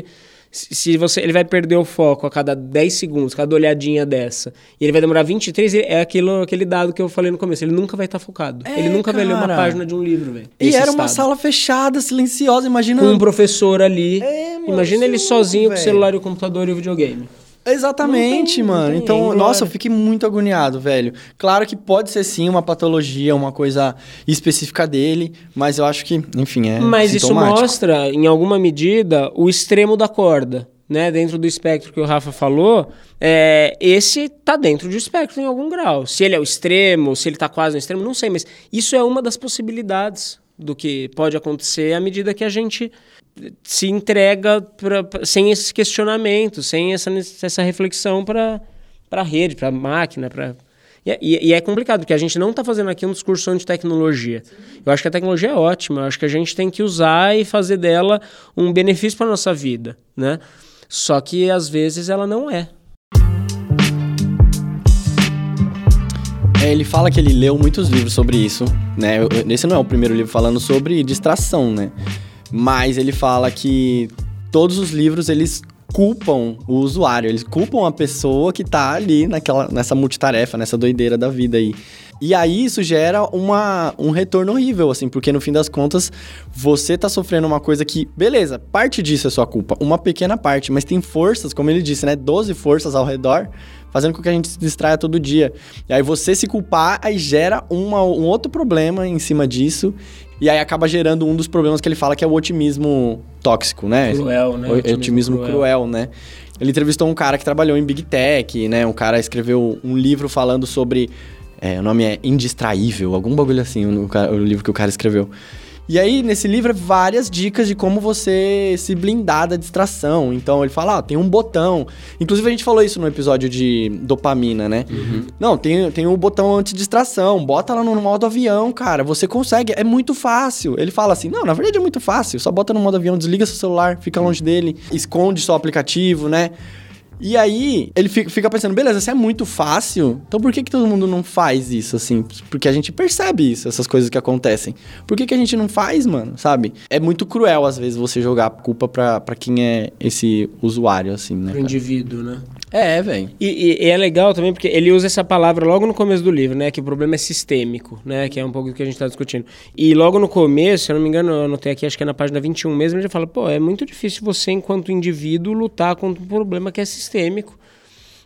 Se você, ele vai perder o foco a cada dez segundos, cada olhadinha dessa, e ele vai demorar vinte e três, é aquilo, aquele dado que eu falei no começo, ele nunca vai estar focado. É, ele nunca cara. vai ler uma página de um livro, velho. E era estado. Uma sala fechada, silenciosa, imagina... Com um professor ali. É, meu, imagina ele louco, sozinho véio. Com o celular e o computador e o videogame. Exatamente, tem, mano. Então, tem, nossa, eu fiquei muito agoniado, velho. Claro que pode ser sim uma patologia, uma coisa específica dele, mas eu acho que, enfim, é Mas isso mostra, em alguma medida, o extremo da corda, né? Dentro do espectro que o Rafa falou, é, esse tá dentro do espectro em algum grau. Se ele é o extremo, se ele tá quase no extremo, não sei, mas isso é uma das possibilidades do que pode acontecer à medida que a gente se entrega pra, pra, sem esses questionamentos, sem essa, essa reflexão para a rede, para a máquina. Pra... E, e, e é complicado, porque a gente não está fazendo aqui um discurso anti-tecnologia. Eu acho que a tecnologia é ótima, eu acho que a gente tem que usar e fazer dela um benefício para a nossa vida, né? Só que, às vezes, ela não é. É, ele fala que ele leu muitos livros sobre isso, né? Esse não é o primeiro livro falando sobre distração, né? Mas ele fala que todos os livros, eles culpam o usuário, eles culpam a pessoa que tá ali naquela, nessa multitarefa, nessa doideira da vida aí. E aí isso gera uma, um retorno horrível, assim, porque no fim das contas, você tá sofrendo uma coisa que, beleza, parte disso é sua culpa, uma pequena parte, mas tem forças, como ele disse, né, doze forças ao redor, fazendo com que a gente se distraia todo dia. E aí você se culpar, aí gera uma, um outro problema em cima disso, e aí acaba gerando um dos problemas que ele fala, que é o otimismo tóxico, né? Cruel, né? O otimismo, otimismo cruel. cruel, né? Ele entrevistou um cara que trabalhou em Big Tech, né? Um cara escreveu um livro falando sobre... É, o nome é Indistraível, algum bagulho assim, o, o livro que o cara escreveu. E aí, nesse livro, é várias dicas de como você se blindar da distração. Então, ele fala, ah, tem um botão. Inclusive, a gente falou isso no episódio de dopamina, né? Uhum. Não, tem, tem um botão anti-distração. Bota lá no modo avião, cara. Você consegue. É muito fácil. Ele fala assim, não, na verdade é muito fácil. Só bota no modo avião, desliga seu celular, fica longe dele. Esconde seu aplicativo, né? E aí, ele fica pensando, beleza, se é muito fácil, então por que que todo mundo não faz isso, assim? Porque a gente percebe isso, essas coisas que acontecem. Por que que a gente não faz, mano, sabe? É muito cruel, às vezes, você jogar a culpa pra, pra quem é esse usuário, assim, né? Pro indivíduo, né? É, velho. E, e, e é legal também, porque ele usa essa palavra logo no começo do livro, né? Que o problema é sistêmico, né? Que é um pouco do que a gente tá discutindo. E logo no começo, se eu não me engano, eu anotei aqui, acho que é na página vinte e um mesmo, ele já fala, pô, é muito difícil você, enquanto indivíduo, lutar contra um problema que é sistêmico.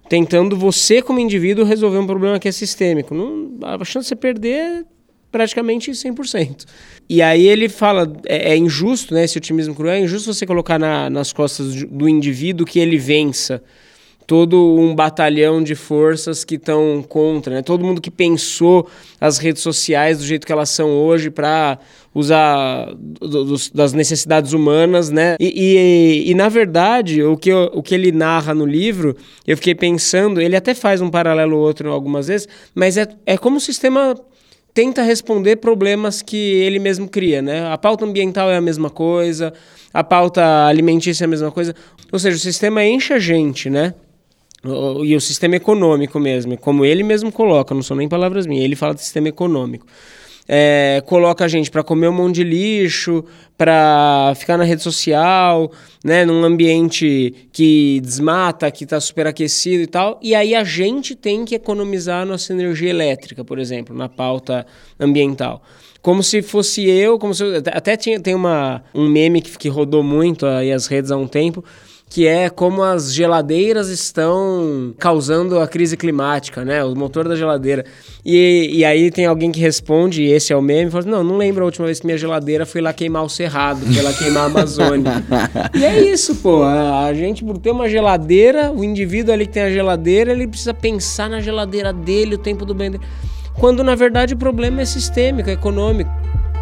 tentando você, como indivíduo, resolver um problema que é sistêmico. Não, a chance de você perder é praticamente cem por cento. E aí ele fala, é, é injusto, né, esse otimismo cruel, é injusto você colocar na, nas costas do indivíduo que ele vença todo um batalhão de forças que estão contra, né? Todo mundo que pensou as redes sociais do jeito que elas são hoje para usar do, do, das necessidades humanas, né? E, e, e, na verdade, o que, eu, o que ele narra no livro, eu fiquei pensando, ele até faz um paralelo ou outro algumas vezes, mas é, é como o sistema tenta responder problemas que ele mesmo cria, né? A pauta ambiental é a mesma coisa, a pauta alimentícia é a mesma coisa, ou seja, o sistema enche a gente, né? E o sistema econômico mesmo, como ele mesmo coloca, não são nem palavras minhas, ele fala de sistema econômico. É, coloca a gente para comer um monte de lixo, para ficar na rede social, né, num ambiente que desmata, que está superaquecido e tal, e aí a gente tem que economizar nossa energia elétrica, por exemplo, na pauta ambiental. Como se fosse eu, como se eu, até tinha, tem uma, um meme que, que rodou muito aí as redes há um tempo, que é como as geladeiras estão causando a crise climática, né? O motor da geladeira. E, e aí tem alguém que responde, e esse é o meme, e fala assim, não, não lembro a última vez que minha geladeira foi lá queimar o Cerrado, foi lá queimar a Amazônia. E é isso, pô. A, a gente, por ter uma geladeira, o indivíduo ali que tem a geladeira, ele precisa pensar na geladeira dele, o tempo do bem dele. Quando, na verdade, o problema é sistêmico, é econômico.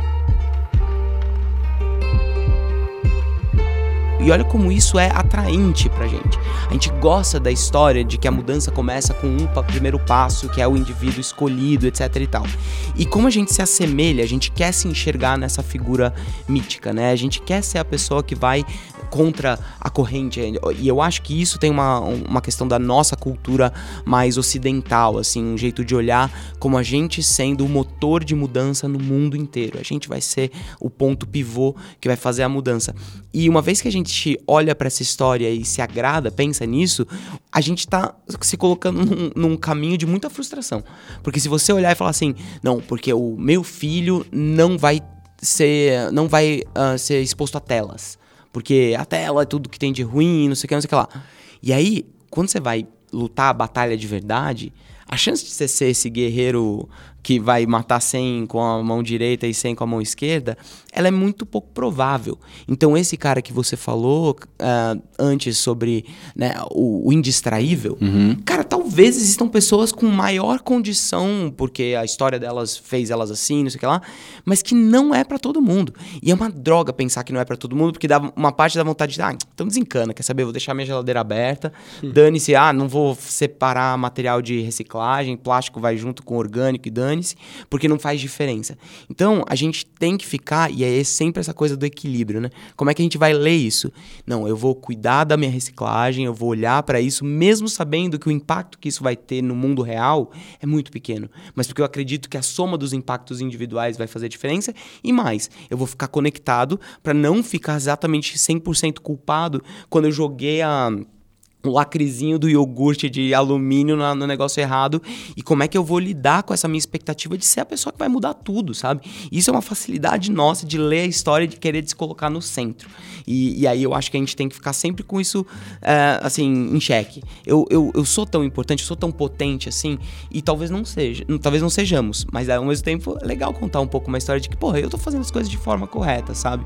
E olha como isso é atraente pra gente. A gente gosta da história de que a mudança começa com um primeiro passo, que é o indivíduo escolhido, etc e tal. E como a gente se assemelha, a gente quer se enxergar nessa figura mítica, né? A gente quer ser a pessoa que vai contra a corrente. E eu acho que isso tem uma, uma questão da nossa cultura mais ocidental, assim, um jeito de olhar como a gente sendo o motor de mudança no mundo inteiro. A gente vai ser o ponto pivô que vai fazer a mudança. E uma vez que a gente olha para essa história e se agrada, pensa nisso, a gente tá se colocando num, num caminho de muita frustração. Porque se você olhar e falar assim, não, porque o meu filho não vai ser, não vai uh, ser exposto a telas. Porque a tela é tudo que tem de ruim, não sei o que, não sei o que lá. E aí, quando você vai lutar a batalha de verdade, a chance de você ser esse guerreiro que vai matar cem com a mão direita e cem com a mão esquerda, ela é muito pouco provável. Então esse cara que você falou uh, antes sobre, né, o, o indistraível, uhum. Cara, talvez existam pessoas com maior condição, porque a história delas fez elas assim, não sei o que lá, mas que não é pra todo mundo. E é uma droga pensar que não é pra todo mundo, porque dá uma parte da vontade de, ah, então desencana, quer saber, vou deixar minha geladeira aberta, uhum. Dane-se, ah, não vou separar material de reciclagem, plástico vai junto com orgânico e dane-se, porque não faz diferença. Então, a gente tem que ficar, e é sempre essa coisa do equilíbrio, né? Como é que a gente vai ler isso? Não, eu vou cuidar da minha reciclagem, eu vou olhar para isso, mesmo sabendo que o impacto que isso vai ter no mundo real é muito pequeno. Mas porque eu acredito que a soma dos impactos individuais vai fazer diferença, e mais, eu vou ficar conectado para não ficar exatamente cem por cento culpado quando eu joguei a... o lacrezinho do iogurte de alumínio no, no negócio errado, e como é que eu vou lidar com essa minha expectativa de ser a pessoa que vai mudar tudo, sabe? Isso é uma facilidade nossa de ler a história e de querer se colocar no centro. E, e aí eu acho que a gente tem que ficar sempre com isso, é, assim, em xeque. Eu, eu, eu sou tão importante, eu sou tão potente, assim, e talvez não seja, talvez não sejamos, mas ao mesmo tempo é legal contar um pouco uma história de que, porra, eu tô fazendo as coisas de forma correta, sabe?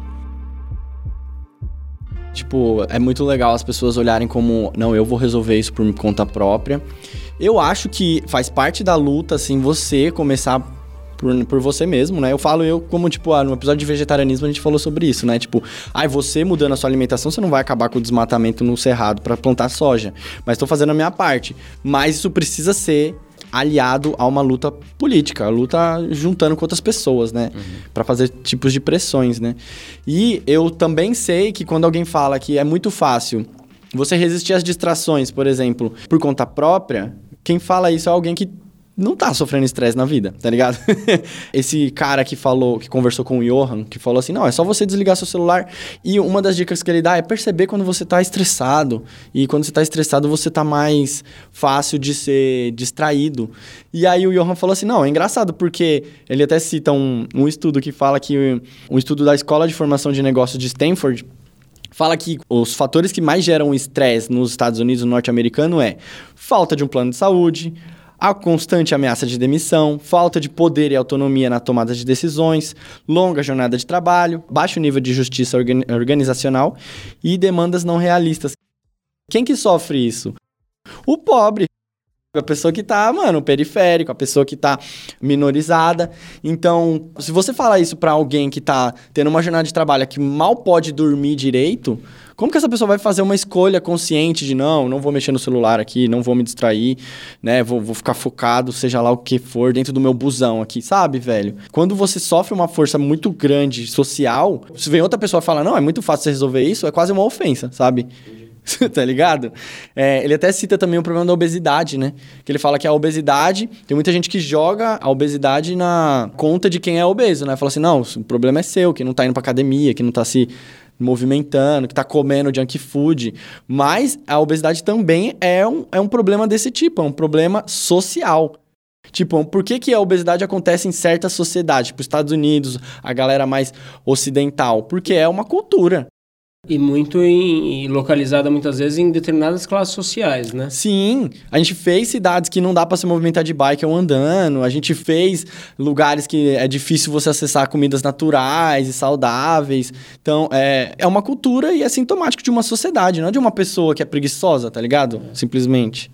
Tipo, é muito legal as pessoas olharem como, não, eu vou resolver isso por conta própria. Eu acho que faz parte da luta, assim, você começar por, por você mesmo, né? Eu falo eu como, tipo, ah, no episódio de vegetarianismo a gente falou sobre isso, né? Tipo, ah, você mudando a sua alimentação, você não vai acabar com o desmatamento no cerrado pra plantar soja. Mas tô fazendo a minha parte. Mas isso precisa ser aliado a uma luta política, a luta juntando com outras pessoas, né? Uhum. Pra fazer tipos de pressões, né? E eu também sei que quando alguém fala que é muito fácil você resistir às distrações, por exemplo, por conta própria, quem fala isso é alguém que não tá sofrendo estresse na vida, tá ligado? Esse cara que falou, que conversou com o Johan, que falou assim, não, é só você desligar seu celular. E uma das dicas que ele dá é perceber quando você tá estressado. E quando você tá estressado, você tá mais fácil de ser distraído. E aí o Johan falou assim, não, é engraçado, porque ele até cita um, um estudo que fala que um estudo da Escola de Formação de Negócios de Stanford fala que os fatores que mais geram estresse nos Estados Unidos, no norte-americano, é falta de um plano de saúde, a constante ameaça de demissão, falta de poder e autonomia na tomada de decisões, longa jornada de trabalho, baixo nível de justiça organ- organizacional e demandas não realistas. Quem que sofre isso? O pobre. A pessoa que tá, mano, periférico, a pessoa que tá minorizada. Então, se você falar isso pra alguém que tá tendo uma jornada de trabalho que mal pode dormir direito, como que essa pessoa vai fazer uma escolha consciente de não, não vou mexer no celular aqui, não vou me distrair, né, vou, vou ficar focado, seja lá o que for, dentro do meu busão aqui, sabe, velho? Quando você sofre uma força muito grande social, se vem outra pessoa e fala, não, é muito fácil você resolver isso, é quase uma ofensa, sabe? Tá ligado? É, ele até cita também o problema da obesidade, né? Que ele fala que a obesidade... Tem muita gente que joga a obesidade na conta de quem é obeso, né? Fala assim, não, o problema é seu, que não tá indo pra academia, que não tá se movimentando, que tá comendo junk food. Mas a obesidade também é um, é um problema desse tipo, é um problema social. Tipo, por que, que a obesidade acontece em certas sociedades? Tipo, Estados Unidos, a galera mais ocidental. Porque é uma cultura. E muito em, e localizada muitas vezes em determinadas classes sociais, né? Sim, a gente fez cidades que não dá pra se movimentar de bike ou andando, a gente fez lugares que é difícil você acessar comidas naturais e saudáveis. Então, é, é uma cultura e é sintomático de uma sociedade, não é de uma pessoa que é preguiçosa, tá ligado? Simplesmente.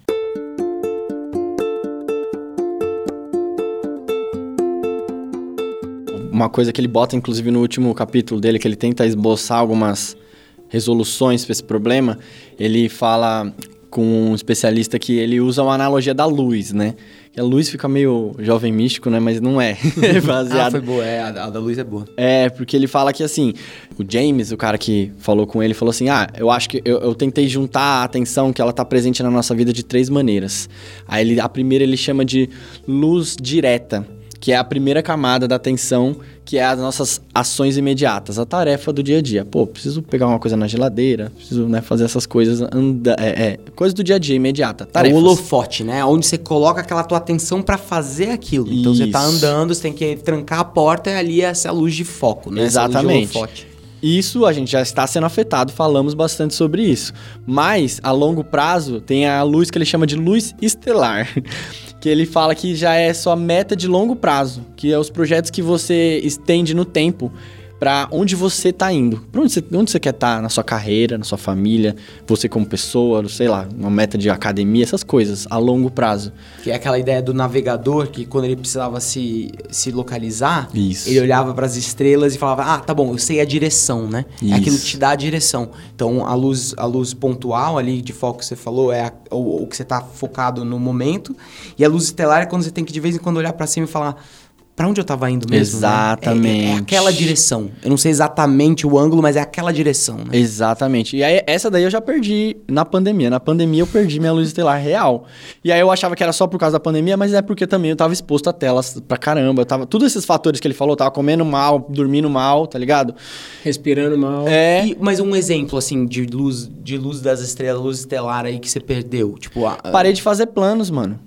Uma coisa que ele bota, inclusive, no último capítulo dele, que ele tenta esboçar algumas resoluções para esse problema, ele fala com um especialista que ele usa uma analogia da luz, né? Que a luz fica meio jovem místico, né? Mas não é. Ah, foi boa. É, a, a da luz é boa. É, porque ele fala que, assim, o James, o cara que falou com ele, falou assim, ah, eu acho que eu, eu tentei juntar a atenção que ela tá presente na nossa vida de três maneiras. Aí ele, a primeira ele chama de luz direta, que é a primeira camada da atenção, que é as nossas ações imediatas, a tarefa do dia a dia. Pô, preciso pegar uma coisa na geladeira, preciso, né, fazer essas coisas, anda, é, é, coisa do dia a dia, imediata, tarefas. É o holofote, né? Onde você coloca aquela tua atenção pra fazer aquilo. Então Isso. Você tá andando, você tem que trancar a porta e ali essa luz de foco, né? Exatamente. Essa luz de holofote. Isso a gente já está sendo afetado, falamos bastante sobre isso. Mas, a longo prazo, tem a luz que ele chama de luz estelar, que ele fala que já é sua meta de longo prazo, que é os projetos que você estende no tempo para onde você tá indo. Pra onde você, onde você quer estar na sua carreira, na sua família, você como pessoa, sei lá, uma meta de academia, essas coisas, a longo prazo. Que é aquela ideia do navegador, que quando ele precisava se, se localizar, Isso. ele olhava para as estrelas e falava, ah, tá bom, eu sei a direção, né? Isso. É aquilo que te dá a direção. Então, a luz, a luz pontual ali de foco que você falou é a, o, o que você tá focado no momento, e a luz estelar é quando você tem que de vez em quando olhar para cima e falar... Pra onde eu tava indo mesmo? Exatamente. Né? É, é aquela direção. Eu não sei exatamente o ângulo, mas é aquela direção, né? Exatamente. E aí, essa daí eu já perdi na pandemia. Na pandemia eu perdi minha luz estelar real. E aí eu achava que era só por causa da pandemia, mas é porque também eu tava exposto a telas pra caramba. Eu tava... Todos esses fatores que ele falou, eu tava comendo mal, dormindo mal, tá ligado? Respirando mal. É. E, mas um exemplo, assim, de luz, de luz das estrelas, luz estelar aí que você perdeu. Tipo, a, a... Parei de fazer planos, mano.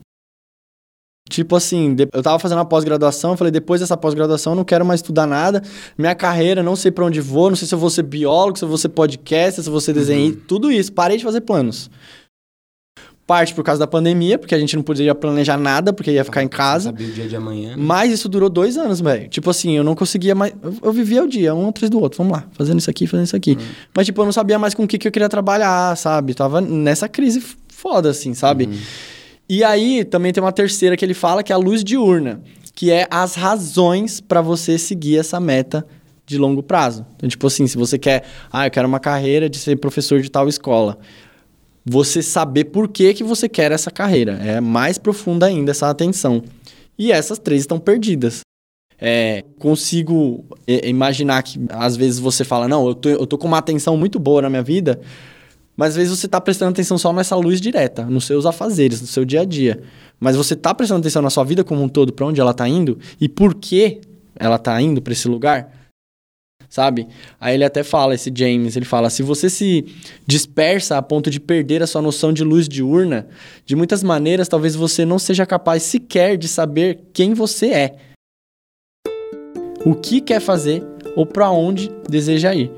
Tipo assim, eu tava fazendo uma pós-graduação, falei, depois dessa pós-graduação eu não quero mais estudar nada, minha carreira, não sei pra onde vou, não sei se eu vou ser biólogo, se eu vou ser podcast, se eu vou ser desenhista, uhum. Tudo isso, parei de fazer planos. Parte por causa da pandemia, porque a gente não podia planejar nada, porque ia ficar em casa. Não sabia o dia de amanhã. Né? Mas isso durou dois anos, velho. Tipo assim, eu não conseguia mais... Eu, eu vivia o dia, um atrás do outro, vamos lá, fazendo isso aqui, fazendo isso aqui. Uhum. Mas tipo, eu não sabia mais com o que, que eu queria trabalhar, sabe? Tava nessa crise foda, assim, sabe? Uhum. E aí, também tem uma terceira que ele fala, que é a luz diurna, que é as razões para você seguir essa meta de longo prazo. Então, tipo assim, se você quer... Ah, eu quero uma carreira de ser professor de tal escola. Você saber por que, que você quer essa carreira. É mais profunda ainda essa atenção. E essas três estão perdidas. É, consigo é, imaginar que, às vezes, você fala, não, eu tô, eu tô com uma atenção muito boa na minha vida... Mas às vezes você está prestando atenção só nessa luz direta, nos seus afazeres, no seu dia a dia. Mas você está prestando atenção na sua vida como um todo, para onde ela está indo e por que ela está indo para esse lugar, sabe? Aí ele até fala, esse James, ele fala, se você se dispersa a ponto de perder a sua noção de luz diurna, de muitas maneiras talvez você não seja capaz sequer de saber quem você é, o que quer fazer ou para onde deseja ir.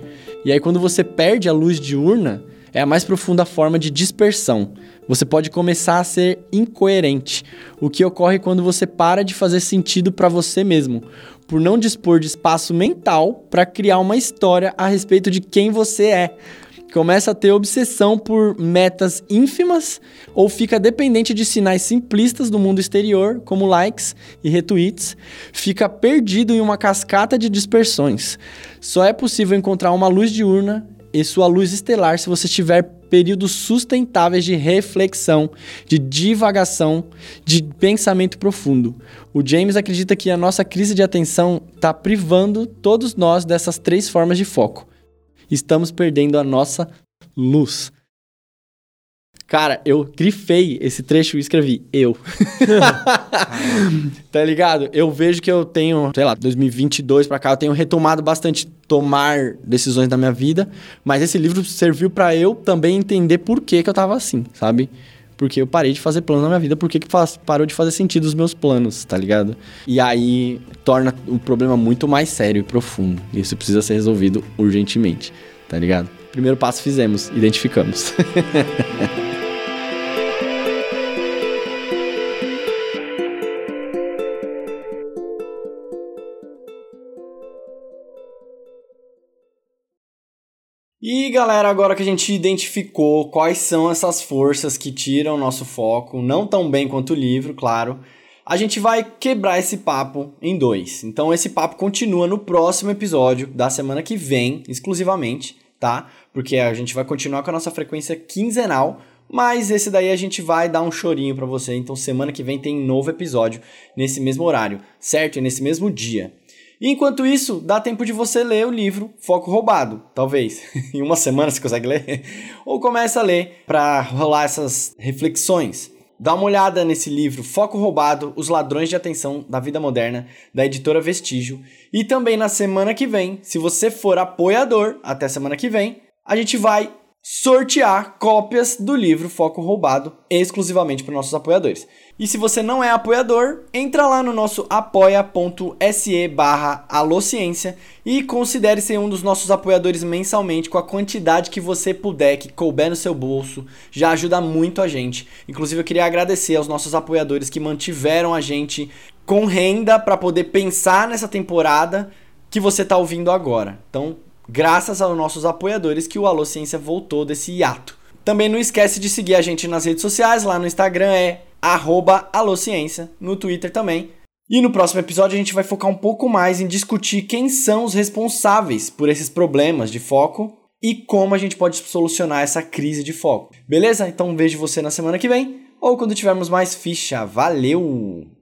E aí quando você perde a luz diurna, é a mais profunda forma de dispersão. Você pode começar a ser incoerente, o que ocorre quando você para de fazer sentido para você mesmo, por não dispor de espaço mental para criar uma história a respeito de quem você é. Começa a ter obsessão por metas ínfimas ou fica dependente de sinais simplistas do mundo exterior, como likes e retweets, fica perdido em uma cascata de dispersões. Só é possível encontrar uma luz diurna e sua luz estelar se você tiver períodos sustentáveis de reflexão, de divagação, de pensamento profundo. O James acredita que a nossa crise de atenção está privando todos nós dessas três formas de foco. Estamos perdendo a nossa luz. Cara, eu grifei esse trecho e escrevi eu. Tá ligado? Eu vejo que eu tenho, sei lá, dois mil e vinte e dois pra cá, eu tenho retomado bastante tomar decisões na minha vida, mas esse livro serviu pra eu também entender por que que eu tava assim, sabe? Porque eu parei de fazer planos na minha vida, por que que faz, parou de fazer sentido os meus planos, tá ligado? E aí torna o problema muito mais sério e profundo. E isso precisa ser resolvido urgentemente, tá ligado? Primeiro passo fizemos, identificamos. E galera, agora que a gente identificou quais são essas forças que tiram o nosso foco, não tão bem quanto o livro, claro, a gente vai quebrar esse papo em dois. Então esse papo continua no próximo episódio da semana que vem, exclusivamente, tá? Porque a gente vai continuar com a nossa frequência quinzenal, mas esse daí a gente vai dar um chorinho pra você. Então semana que vem tem novo episódio nesse mesmo horário, certo? E nesse mesmo dia. Enquanto isso, dá tempo de você ler o livro Foco Roubado, talvez. Em uma semana você consegue ler? Ou começa a ler para rolar essas reflexões. Dá uma olhada nesse livro Foco Roubado, Os Ladrões de Atenção da Vida Moderna, da editora Vestígio. E também na semana que vem, se você for apoiador, até semana que vem, a gente vai sortear cópias do livro Foco Roubado exclusivamente para nossos apoiadores. E se você não é apoiador, entra lá no nosso apoia.se barra alociência e considere ser um dos nossos apoiadores mensalmente com a quantidade que você puder, que couber no seu bolso, já ajuda muito a gente. Inclusive eu queria agradecer aos nossos apoiadores que mantiveram a gente com renda para poder pensar nessa temporada que você está ouvindo agora. Então, graças aos nossos apoiadores que o Alô Ciência voltou desse hiato. Também não esquece de seguir a gente nas redes sociais, lá no Instagram é arroba alociência, no Twitter também. E no próximo episódio a gente vai focar um pouco mais em discutir quem são os responsáveis por esses problemas de foco e como a gente pode solucionar essa crise de foco. Beleza? Então vejo você na semana que vem ou quando tivermos mais ficha. Valeu!